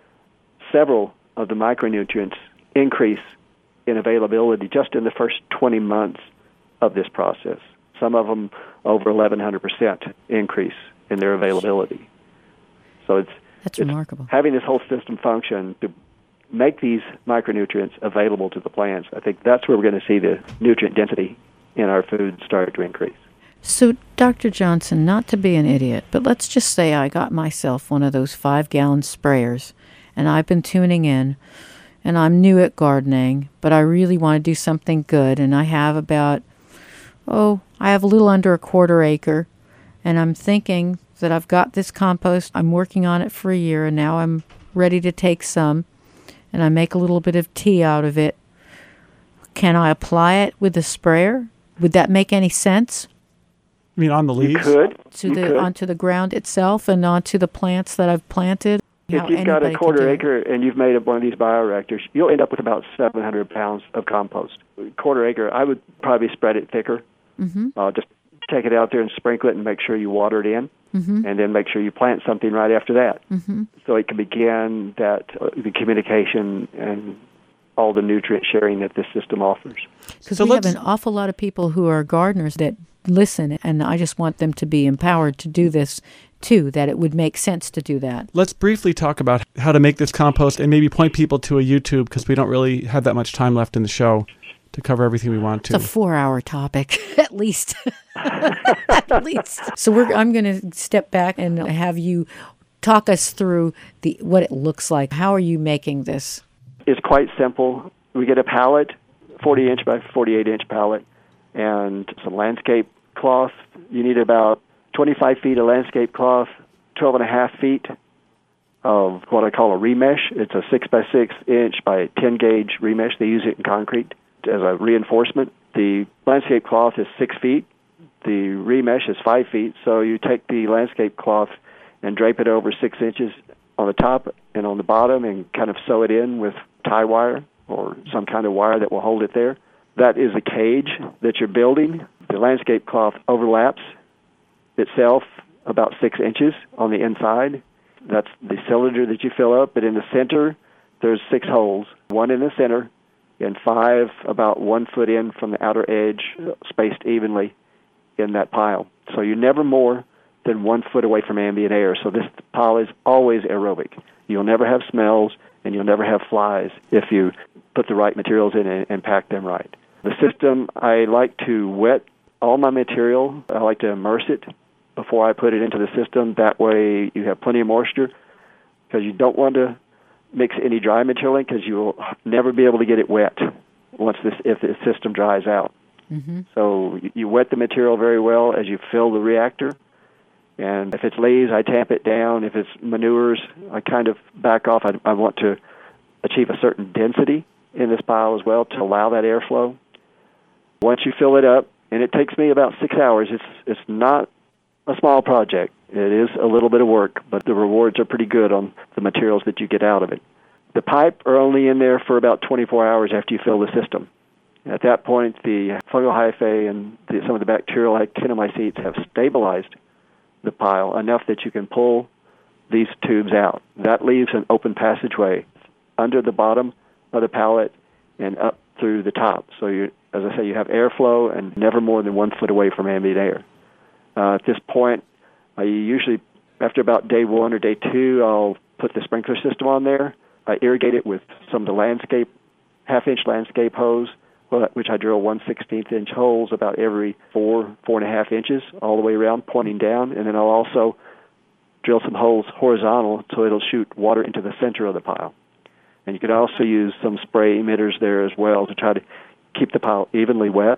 several of the micronutrients increase in availability just in the first twenty months of this process. Some of them over eleven hundred percent increase in their availability. So it's, That's it's remarkable. having this whole system function to make these micronutrients available to the plants. I think that's where we're going to see the nutrient density in our food start to increase. So, Doctor Johnson, not to be an idiot, but let's just say I got myself one of those five-gallon sprayers, and I've been tuning in, and I'm new at gardening, but I really want to do something good, and I have about, oh, I have a little under a quarter acre, and I'm thinking that I've got this compost, I'm working on it for a year, and now I'm ready to take some, and I make a little bit of tea out of it. Can I apply it with the sprayer? Would that make any sense? I mean, on the leaves? You could. To you the could. onto the ground itself and onto the plants that I've planted. If How you've got a anybody can quarter do it. acre and you've made up one of these bioreactors, you'll end up with about seven hundred pounds of compost. Quarter acre, I would probably spread it thicker. Mm-hmm. Uh, just take it out there and sprinkle it and make sure you water it in, Mm-hmm. and then make sure you plant something right after that. Mm-hmm. So it can begin that uh, the communication and all the nutrient sharing that this system offers. Because So we have let's- an awful lot of people who are gardeners that listen, and I just want them to be empowered to do this too, that it would make sense to do that. Let's briefly talk about how to make this compost and maybe point people to a YouTube because we don't really have that much time left in the show to cover everything we want to. It's a four-hour topic, at least. At least. So we're, I'm going to step back and have you talk us through the what it looks like. How are you making this? It's quite simple. We get a pallet, forty inch by forty-eight inch pallet, and some landscape cloth. You need about twenty-five feet of landscape cloth, twelve and a half feet of what I call a remesh. It's a six by six inch by ten gauge remesh. They use it in concrete as a reinforcement. The landscape cloth is six feet. The remesh is five feet. So you take the landscape cloth and drape it over six inches on the top and on the bottom and kind of sew it in with tie wire or some kind of wire that will hold it there. That is a cage that you're building. The landscape cloth overlaps itself about six inches on the inside. That's the cylinder that you fill up, but in the center, there's six holes, one in the center and five about one foot in from the outer edge, spaced evenly in that pile. So you're never more than one foot away from ambient air. So this pile is always aerobic. You'll never have smells, and you'll never have flies if you put the right materials in and, and pack them right. The system, I like to wet all my material. I like to immerse it before I put it into the system. That way you have plenty of moisture, because you don't want to mix any dry material in, because you will never be able to get it wet once this if the system dries out. Mm-hmm. So you, you wet the material very well as you fill the reactor. And if it's leaves, I tamp it down. If it's manures, I kind of back off. I, I want to achieve a certain density in this pile as well to allow that airflow. Once you fill it up, and it takes me about six hours, it's it's not a small project. It is a little bit of work, but the rewards are pretty good on the materials that you get out of it. The pipe are only in there for about twenty-four hours after you fill the system. At that point, the fungal hyphae and the, some of the bacterial actinomycetes have stabilized the pile enough that you can pull these tubes out. That leaves an open passageway under the bottom of the pallet and up through the top. So, you, as I say, you have airflow and never more than one foot away from ambient air. Uh, at this point, I usually, after about day one or day two, I'll put the sprinkler system on there. I irrigate it with some of the landscape, half-inch landscape hose, which I drill one sixteenth inch holes about every four, four and a half inches all the way around, pointing down. And then I'll also drill some holes horizontal so it'll shoot water into the center of the pile. And you can also use some spray emitters there as well to try to keep the pile evenly wet.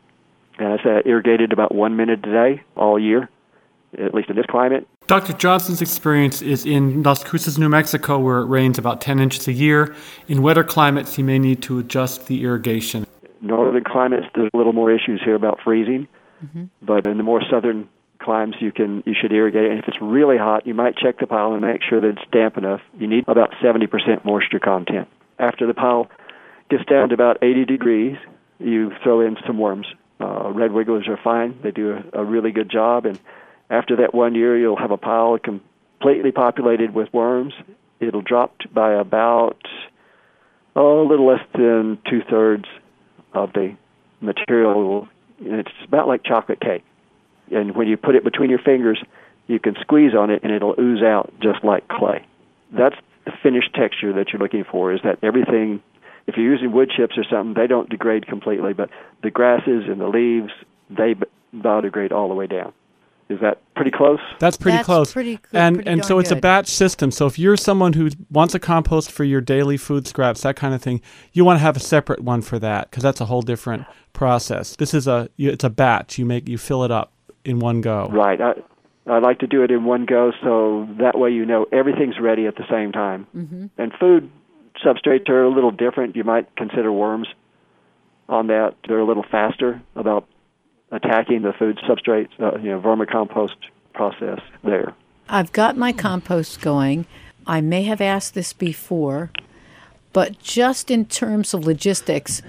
And I say I irrigated about one minute a day all year, at least in this climate. Doctor Johnson's experience is in Las Cruces, New Mexico, where it rains about ten inches a year. In wetter climates, you may need to adjust the irrigation. Northern climates, there's a little more issues here about freezing, mm-hmm. but in the more southern climes, you can you should irrigate. And if it's really hot, you might check the pile and make sure that it's damp enough. You need about seventy percent moisture content. After the pile gets down to about eighty degrees, you throw in some worms. Uh, red wigglers are fine. They do a, a really good job. And after that one year, you'll have a pile completely populated with worms. It'll drop by about oh, a little less than two-thirds of the material. And it's about like chocolate cake. And when you put it between your fingers, you can squeeze on it, and it'll ooze out just like clay. That's the finished texture that you're looking for, is that everything, if you're using wood chips or something, they don't degrade completely, but the grasses and the leaves, they biodegrade all the way down. Is that pretty close? That's pretty That's close. Pretty good, and pretty and so it's good. a batch system. So if you're someone who wants a compost for your daily food scraps, that kind of thing, you want to have a separate one for that, because that's a whole different process. This is a it's a batch. You make you fill it up in one go. Right. I, I like to do it in one go, so that way you know everything's ready at the same time. Mm-hmm. And food substrates are a little different. You might consider worms on that. They're a little faster about attacking the food substrates, uh, you know, vermicompost process there. I've got my compost going. I may have asked this before, but just in terms of logistics,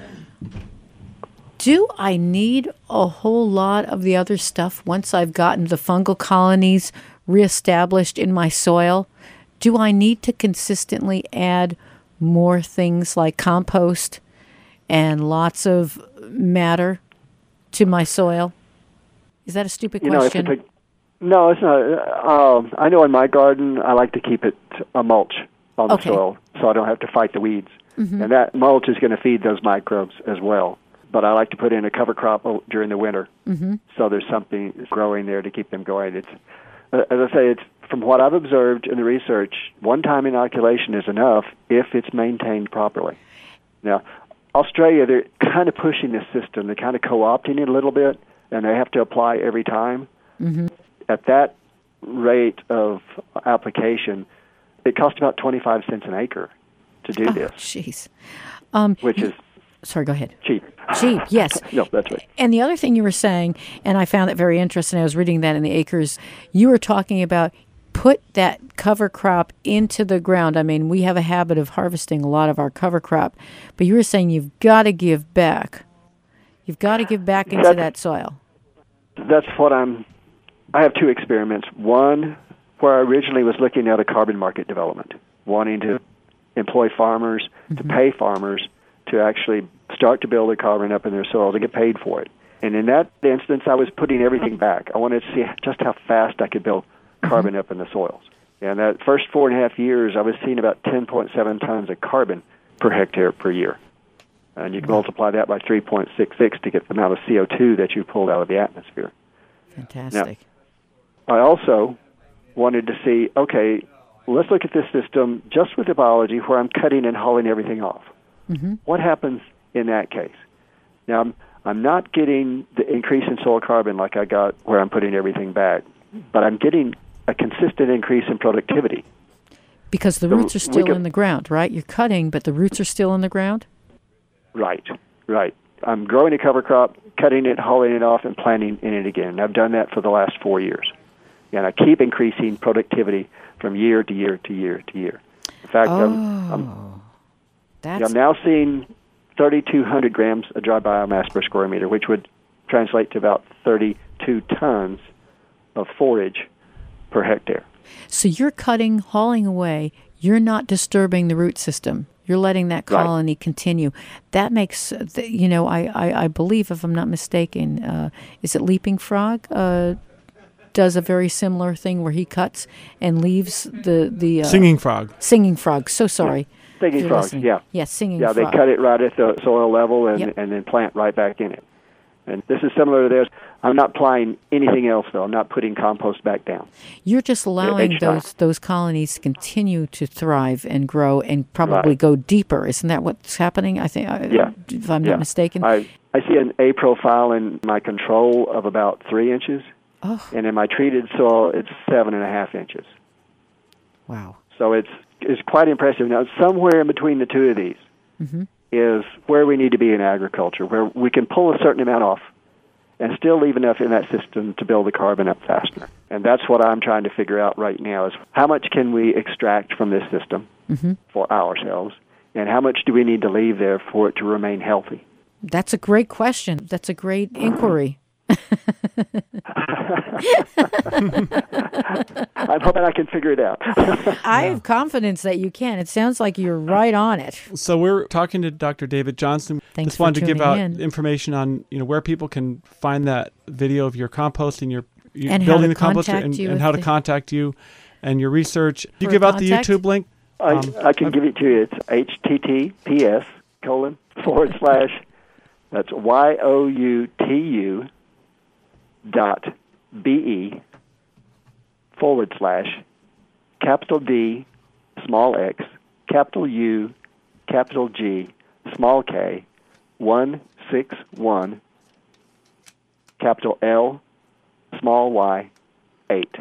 do I need a whole lot of the other stuff once I've gotten the fungal colonies reestablished in my soil? Do I need to consistently add more things like compost and lots of matter to my soil? Is that a stupid you know, question? If it's a, no, it's not. Uh, I know in my garden I like to keep it a mulch on Okay. the soil so I don't have to fight the weeds. Mm-hmm. And that mulch is going to feed those microbes as well. But I like to put in a cover crop during the winter, mm-hmm. so there's something growing there to keep them going. It's, as I say, it's from what I've observed in the research, one-time inoculation is enough if it's maintained properly. Now, Australia, they're kind of pushing this system. They're kind of co-opting it a little bit, and they have to apply every time. Mm-hmm. At that rate of application, it costs about twenty-five cents an acre to do oh, this. Jeez. Um, which is sorry, go ahead. cheap. Cheap, yes. No, that's right. And the other thing you were saying, and I found it very interesting, I was reading that in the Acres, you were talking about put that cover crop into the ground. I mean, we have a habit of harvesting a lot of our cover crop, but you were saying you've got to give back. You've got to give back into that's, that soil. That's what I'm... I have two experiments. One, where I originally was looking at a carbon market development, wanting to employ farmers, mm-hmm. to pay farmers to actually start to build the carbon up in their soil to get paid for it. And in that instance, I was putting everything back. I wanted to see just how fast I could build carbon up in the soils. And that first four and a half years, I was seeing about ten point seven tons of carbon per hectare per year. And you can multiply that by three point six six to get the amount of C O two that you pulled out of the atmosphere. Fantastic. Now, I also wanted to see, okay, let's look at this system just with the biology where I'm cutting and hauling everything off. Mm-hmm. What happens in that case? Now, I'm, I'm not getting the increase in soil carbon like I got where I'm putting everything back, but I'm getting a consistent increase in productivity. Because the So roots are we still can- in the ground, right? You're cutting, but the roots are still in the ground? Right, right. I'm growing a cover crop, cutting it, hauling it off, and planting in it again. And I've done that for the last four years. And I keep increasing productivity from year to year to year to year. In fact, Oh, I'm, I'm, that's... I'm now seeing thirty-two hundred grams of dry biomass per square meter, which would translate to about thirty-two tons of forage per hectare. So you're cutting, hauling away. You're not disturbing the root system. You're letting that Right. colony continue. That makes, uh, th- you know, I, I, I believe, if I'm not mistaken, uh, is it Leaping Frog? Uh, does a very similar thing where he cuts and leaves the the uh, Singing frog. singing frog. So sorry. Singing if you're frogs, listening. yeah. Yes, singing Yeah, they frog. cut it right at the soil level and, Yep. and then plant right back in it. And this is similar to this. I'm not applying anything else, though. I'm not putting compost back down. You're just allowing each time. those those colonies to continue to thrive and grow and probably Right. go deeper. Isn't that what's happening? I think, I- Yeah. if I'm Yeah. not mistaken. I, I see an A profile in my control of about three inches, Oh, and in my treated soil, it's seven and a half inches. wow. So it's it's quite impressive. Now, somewhere in between the two of these Mm-hmm. is where we need to be in agriculture, where we can pull a certain amount off and still leave enough in that system to build the carbon up faster. And that's what I'm trying to figure out right now is how much can we extract from this system Mm-hmm. for ourselves, and how much do we need to leave there for it to remain healthy? That's a great question. That's a great inquiry. I'm hoping I can figure it out. I have confidence that you can. It sounds like you're right on it. So we're talking to Doctor David Johnson. Thanks Just for wanted to give tuning out in. information on you know where people can find that video of your composting, your, your And how building to the composter, contact and, you and if how to they- contact you, and your research. You For give out the contact? YouTube link. I, Um, I can give it to you. It's H T T P S colon forward slash, that's Y O U T U dot B E forward slash capital D, small x, capital U, capital G, small k, one six one, capital L, small y, eight.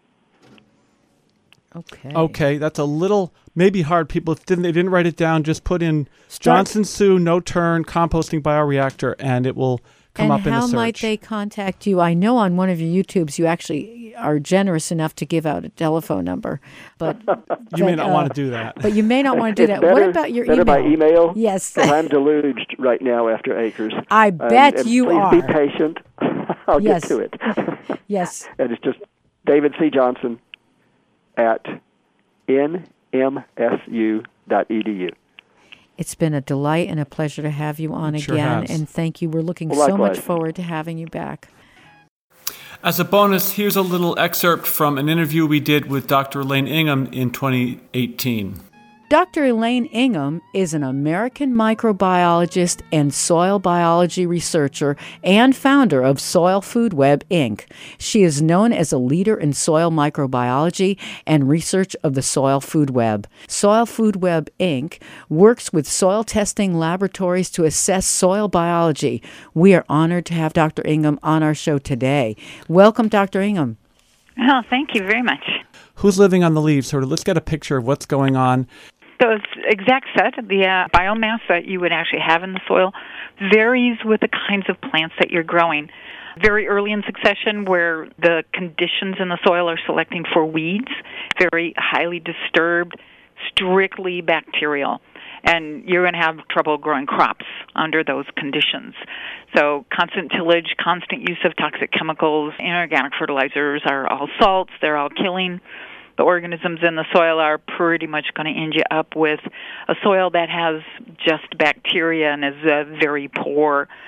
Okay. Okay, that's a little maybe hard. People if didn't they didn't write it down. Just put in Start- Johnson Sioux no turn composting bioreactor, and it will come and up in the how search. might they contact you? I know on one of your YouTubes you actually are generous enough to give out a telephone number, but you may but, not uh, want to do that. But you may not want to do It's that. What better- about your better email? by email? Yes. Because I'm deluged right now after acres. I And- bet and you please are. be patient. I'll Yes. get to it. Yes. And it's just David C. Johnson at N M S U dot E D U. It's been a delight and a pleasure to have you on It sure again, has. and thank you. We're looking Well, so much likewise. forward to having you back. As a bonus, here's a little excerpt from an interview we did with Doctor Elaine Ingham in twenty eighteen. Doctor Elaine Ingham is an American microbiologist and soil biology researcher and founder of Soil Food Web, Incorporated. She is known as a leader in soil microbiology and research of the Soil Food Web. Soil Food Web, Incorporated works with soil testing laboratories to assess soil biology. We are honored to have Doctor Ingham on our show today. Welcome, Doctor Ingham. Oh, thank you very much. Who's living on the leaves? Sort of. Let's get a picture of what's going on. Those exact set, the uh, biomass that you would actually have in the soil varies with the kinds of plants that you're growing. Very early in succession, where the conditions in the soil are selecting for weeds, very highly disturbed, strictly bacterial. And you're going to have trouble growing crops under those conditions. So constant tillage, constant use of toxic chemicals, inorganic fertilizers are all salts. They're all killing. The organisms in the soil are pretty much going to end you up with a soil that has just bacteria and is uh, very poor.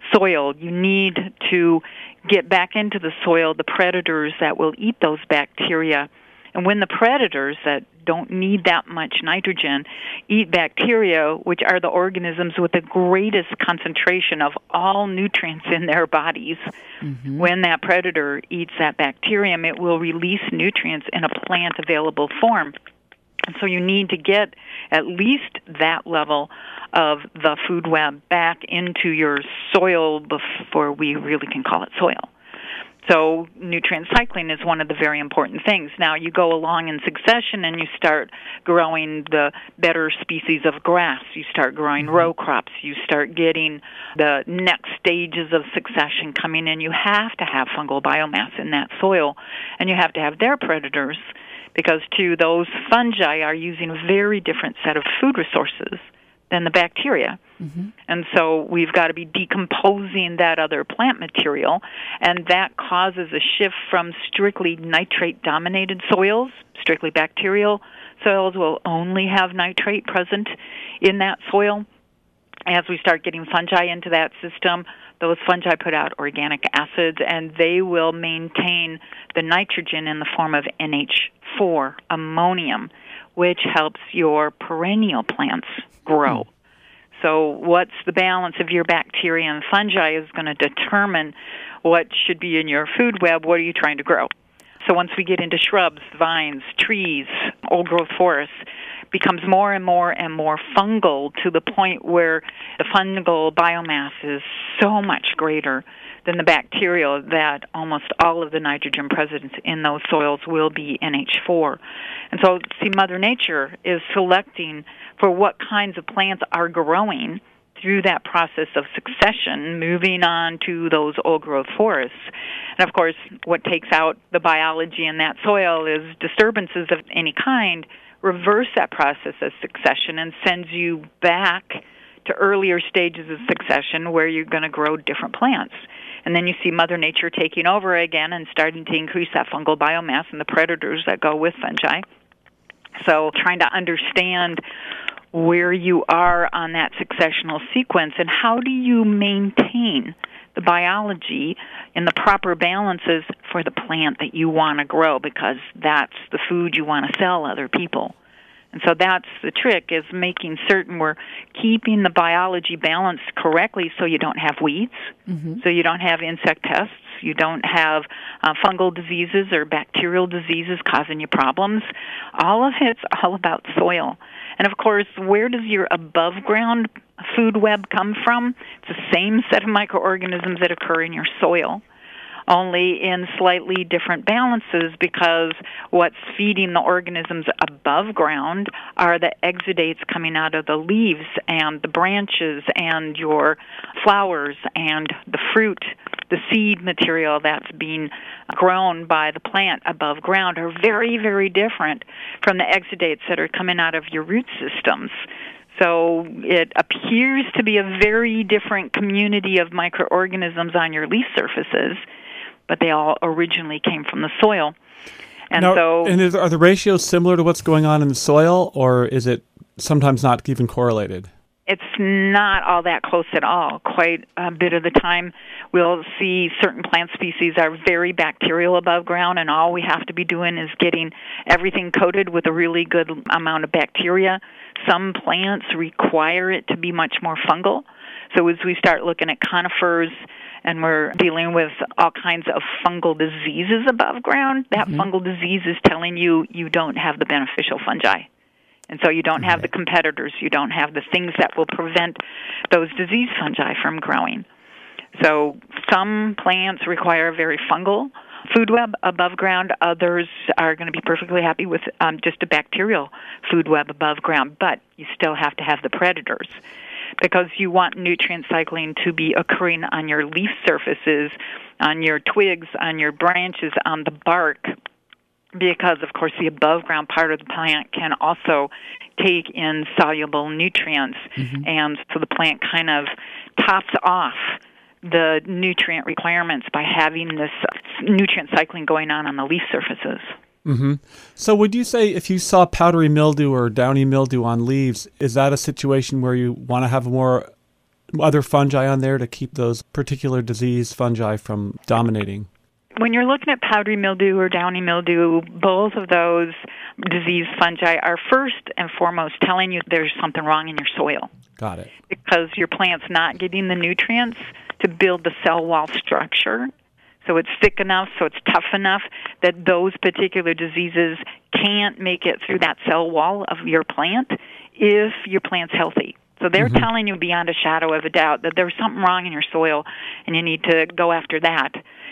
soil, you need to get back into the soil the predators that will eat those bacteria. And when the predators that don't need that much nitrogen eat bacteria, which are the organisms with the greatest concentration of all nutrients in their bodies, mm-hmm. when that predator eats that bacterium, it will release nutrients in a plant-available form. And so you need to get at least that level of the food web back into your soil before we really can call it soil. So nutrient cycling is one of the very important things. Now, you go along in succession and you start growing the better species of grass. You start growing row crops. You start getting the next stages of succession coming in. You have to have fungal biomass in that soil, and you have to have their predators because, too, those fungi are using a very different set of food resources than the bacteria. Mm-hmm. And so we've got to be decomposing that other plant material, and that causes a shift from strictly nitrate-dominated soils. Strictly bacterial soils will only have nitrate present in that soil. As we start getting fungi into that system, those fungi put out organic acids, and they will maintain the nitrogen in the form of N H four, ammonium, which helps your perennial plants grow. Mm. So what's the balance of your bacteria and fungi is going to determine what should be in your food web. What are you trying to grow? So once we get into shrubs, vines, trees, old-growth forests, becomes more and more and more fungal to the point where the fungal biomass is so much greater than the bacterial that almost all of the nitrogen present in those soils will be N H four. And so, see, Mother Nature is selecting for what kinds of plants are growing through that process of succession, moving on to those old-growth forests. And, of course, what takes out the biology in that soil is disturbances of any kind reverse that process of succession and sends you back to earlier stages of succession where you're going to grow different plants. And then you see Mother Nature taking over again and starting to increase that fungal biomass and the predators that go with fungi. So trying to understand where you are on that successional sequence and how do you maintain the biology in the proper balances for the plant that you want to grow, because that's the food you want to sell other people. And so that's the trick, is making certain we're keeping the biology balanced correctly so you don't have weeds, mm-hmm. so you don't have insect pests, you don't have uh, fungal diseases or bacterial diseases causing you problems. All of it's all about soil. And, of course, where does your above-ground food web come from? It's the same set of microorganisms that occur in your soil, only in slightly different balances, because what's feeding the organisms above ground are the exudates coming out of the leaves and the branches and your flowers and the fruit. The seed material that's being grown by the plant above ground are very, very different from the exudates that are coming out of your root systems. So it appears to be a very different community of microorganisms on your leaf surfaces, but they all originally came from the soil. And now, so, and is, are the ratios similar to what's going on in the soil, or is it sometimes not even correlated? It's not all that close at all. Quite a bit of the time, we'll see certain plant species are very bacterial above ground, and all we have to be doing is getting everything coated with a really good amount of bacteria. Some plants require it to be much more fungal. So as we start looking at conifers, and we're dealing with all kinds of fungal diseases above ground, that mm-hmm. fungal disease is telling you you don't have the beneficial fungi. And so you don't have the competitors. You don't have the things that will prevent those disease fungi from growing. So some plants require a very fungal food web above ground. Others are going to be perfectly happy with um, just a bacterial food web above ground. But you still have to have the predators, because you want nutrient cycling to be occurring on your leaf surfaces, on your twigs, on your branches, on the bark, because, of course, the above-ground part of the plant can also take in soluble nutrients, mm-hmm. and so the plant kind of tops off the nutrient requirements by having this nutrient cycling going on on the leaf surfaces. Mm-hmm. So would you say if you saw powdery mildew or downy mildew on leaves, is that a situation where you want to have a more other fungi on there to keep those particular disease fungi from dominating? When you're looking at powdery mildew or downy mildew, both of those disease fungi are first and foremost telling you there's something wrong in your soil. Got it. Because your plant's not getting the nutrients to build the cell wall structure. So it's thick enough, so it's tough enough that those particular diseases can't make it through that cell wall of your plant if your plant's healthy. So they're mm-hmm. telling you beyond a shadow of a doubt that there's something wrong in your soil, and you need to go after that.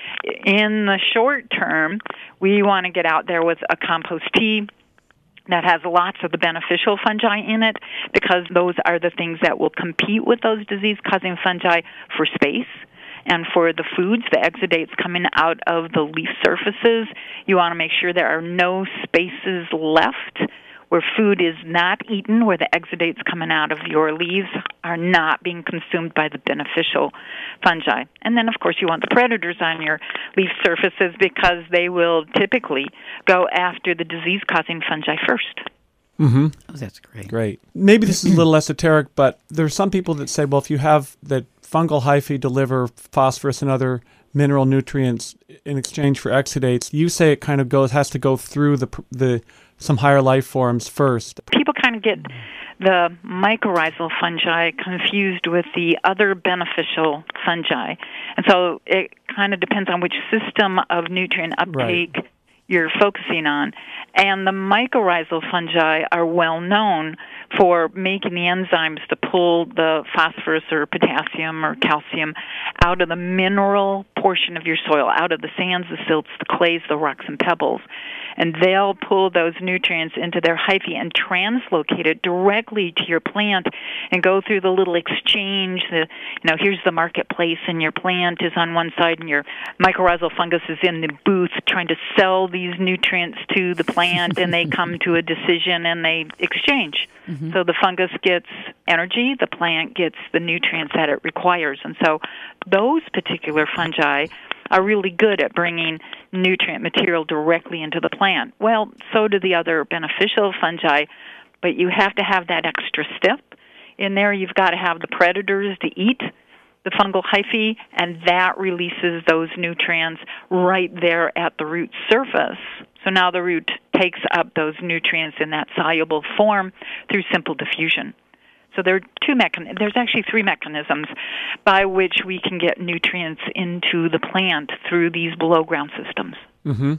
In the short term, we want to get out there with a compost tea that has lots of the beneficial fungi in it, because those are the things that will compete with those disease-causing fungi for space. And for the foods, the exudates coming out of the leaf surfaces, you want to make sure there are no spaces left where food is not eaten, where the exudates coming out of your leaves are not being consumed by the beneficial fungi. And then, of course, you want the predators on your leaf surfaces, because they will typically go after the disease-causing fungi first. Mm-hmm. Oh, that's great. Great. Maybe this is a little esoteric, but there are some people that say, well, if you have that fungal hyphae deliver phosphorus and other mineral nutrients in exchange for exudates, you say it kind of goes has to go through the the some higher life forms first. People kind of get the mycorrhizal fungi confused with the other beneficial fungi. And so it kind of depends on which system of nutrient uptake right. you're focusing on. And the mycorrhizal fungi are well known for making the enzymes to pull the phosphorus or potassium or calcium out of the mineral portion of your soil, out of the sands, the silts, the clays, the rocks, and pebbles. And they'll pull those nutrients into their hyphae and translocate it directly to your plant and go through the little exchange. The, you know, here's the marketplace, and your plant is on one side, and your mycorrhizal fungus is in the booth trying to sell these nutrients to the plant, and they come to a decision, and they exchange. Mm-hmm. So the fungus gets energy, the plant gets the nutrients that it requires. And so those particular fungi are really good at bringing nutrient material directly into the plant. Well, so do the other beneficial fungi, but you have to have that extra step. In there, you've got to have the predators to eat the fungal hyphae, and that releases those nutrients right there at the root surface. So now the root takes up those nutrients in that soluble form through simple diffusion. So there are two mechan- There's actually three mechanisms by which we can get nutrients into the plant through these below-ground systems. Mm-hmm.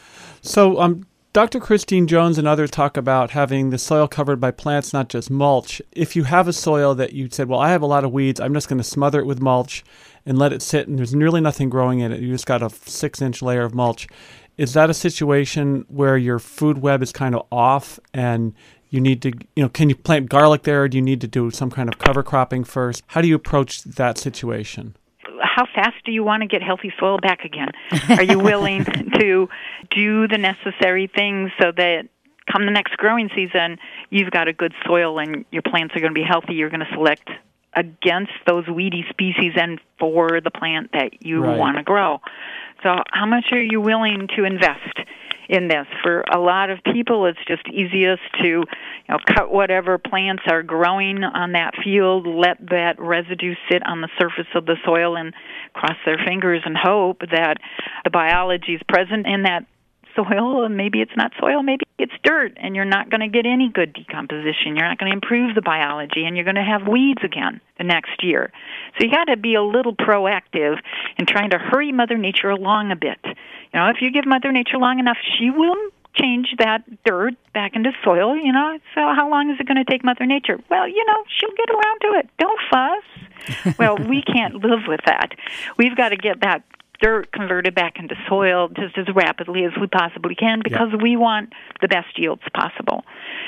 So um, Doctor Christine Jones and others talk about having the soil covered by plants, not just mulch. If you have a soil that you said, well, I have a lot of weeds, I'm just going to smother it with mulch and let it sit, and there's nearly nothing growing in it. You just got a six-inch layer of mulch. Is that a situation where your food web is kind of off and you need to, you know, can you plant garlic there, or do you need to do some kind of cover cropping first? How do you approach that situation? How fast do you want to get healthy soil back again? Are you willing to do the necessary things so that come the next growing season, you've got a good soil and your plants are going to be healthy? You're going to select against those weedy species and for the plant that you right. want to grow. So how much are you willing to invest in this? For a lot of people, it's just easiest to, you know, cut whatever plants are growing on that field, let that residue sit on the surface of the soil, and cross their fingers and hope that the biology is present in that soil. And maybe it's not soil, maybe it's dirt, and you're not going to get any good decomposition. You're not going to improve the biology, and you're going to have weeds again the next year. So you got to be a little proactive in trying to hurry Mother Nature along a bit. You know, if you give Mother Nature long enough, she will change that dirt back into soil, you know. So how long is it going to take Mother Nature? Well, you know, she'll get around to it. Don't fuss. Well, we can't live with that. We've got to get that dirt converted back into soil just as rapidly as we possibly can, because yeah. we want the best yields possible.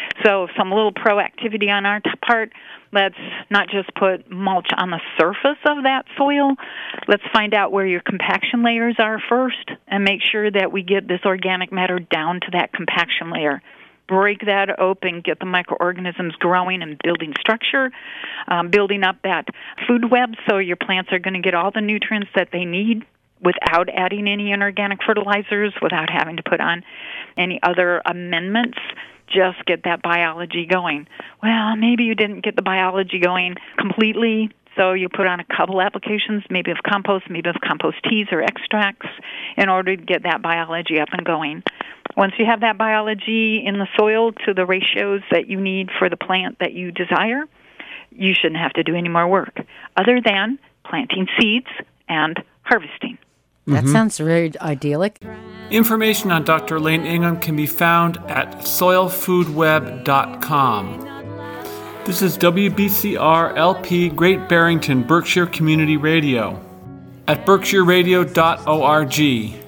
So some little proactivity on our t- part. Let's not just put mulch on the surface of that soil. Let's find out where your compaction layers are first and make sure that we get this organic matter down to that compaction layer. Break that open, get the microorganisms growing and building structure, um, building up that food web so your plants are going to get all the nutrients that they need without adding any inorganic fertilizers, without having to put on any other amendments. Just get that biology going. Well, maybe you didn't get the biology going completely, So you put on a couple applications, maybe of compost, maybe of compost teas or extracts, in order to get that biology up and going. Once you have that biology in the soil to the ratios that you need for the plant that you desire, you shouldn't have to do any more work other than planting seeds and harvesting. That mm-hmm. sounds very idyllic. Information on Doctor Elaine Ingham can be found at soil food web dot com. This is W B C R L P Great Barrington, Berkshire Community Radio at berkshire radio dot org.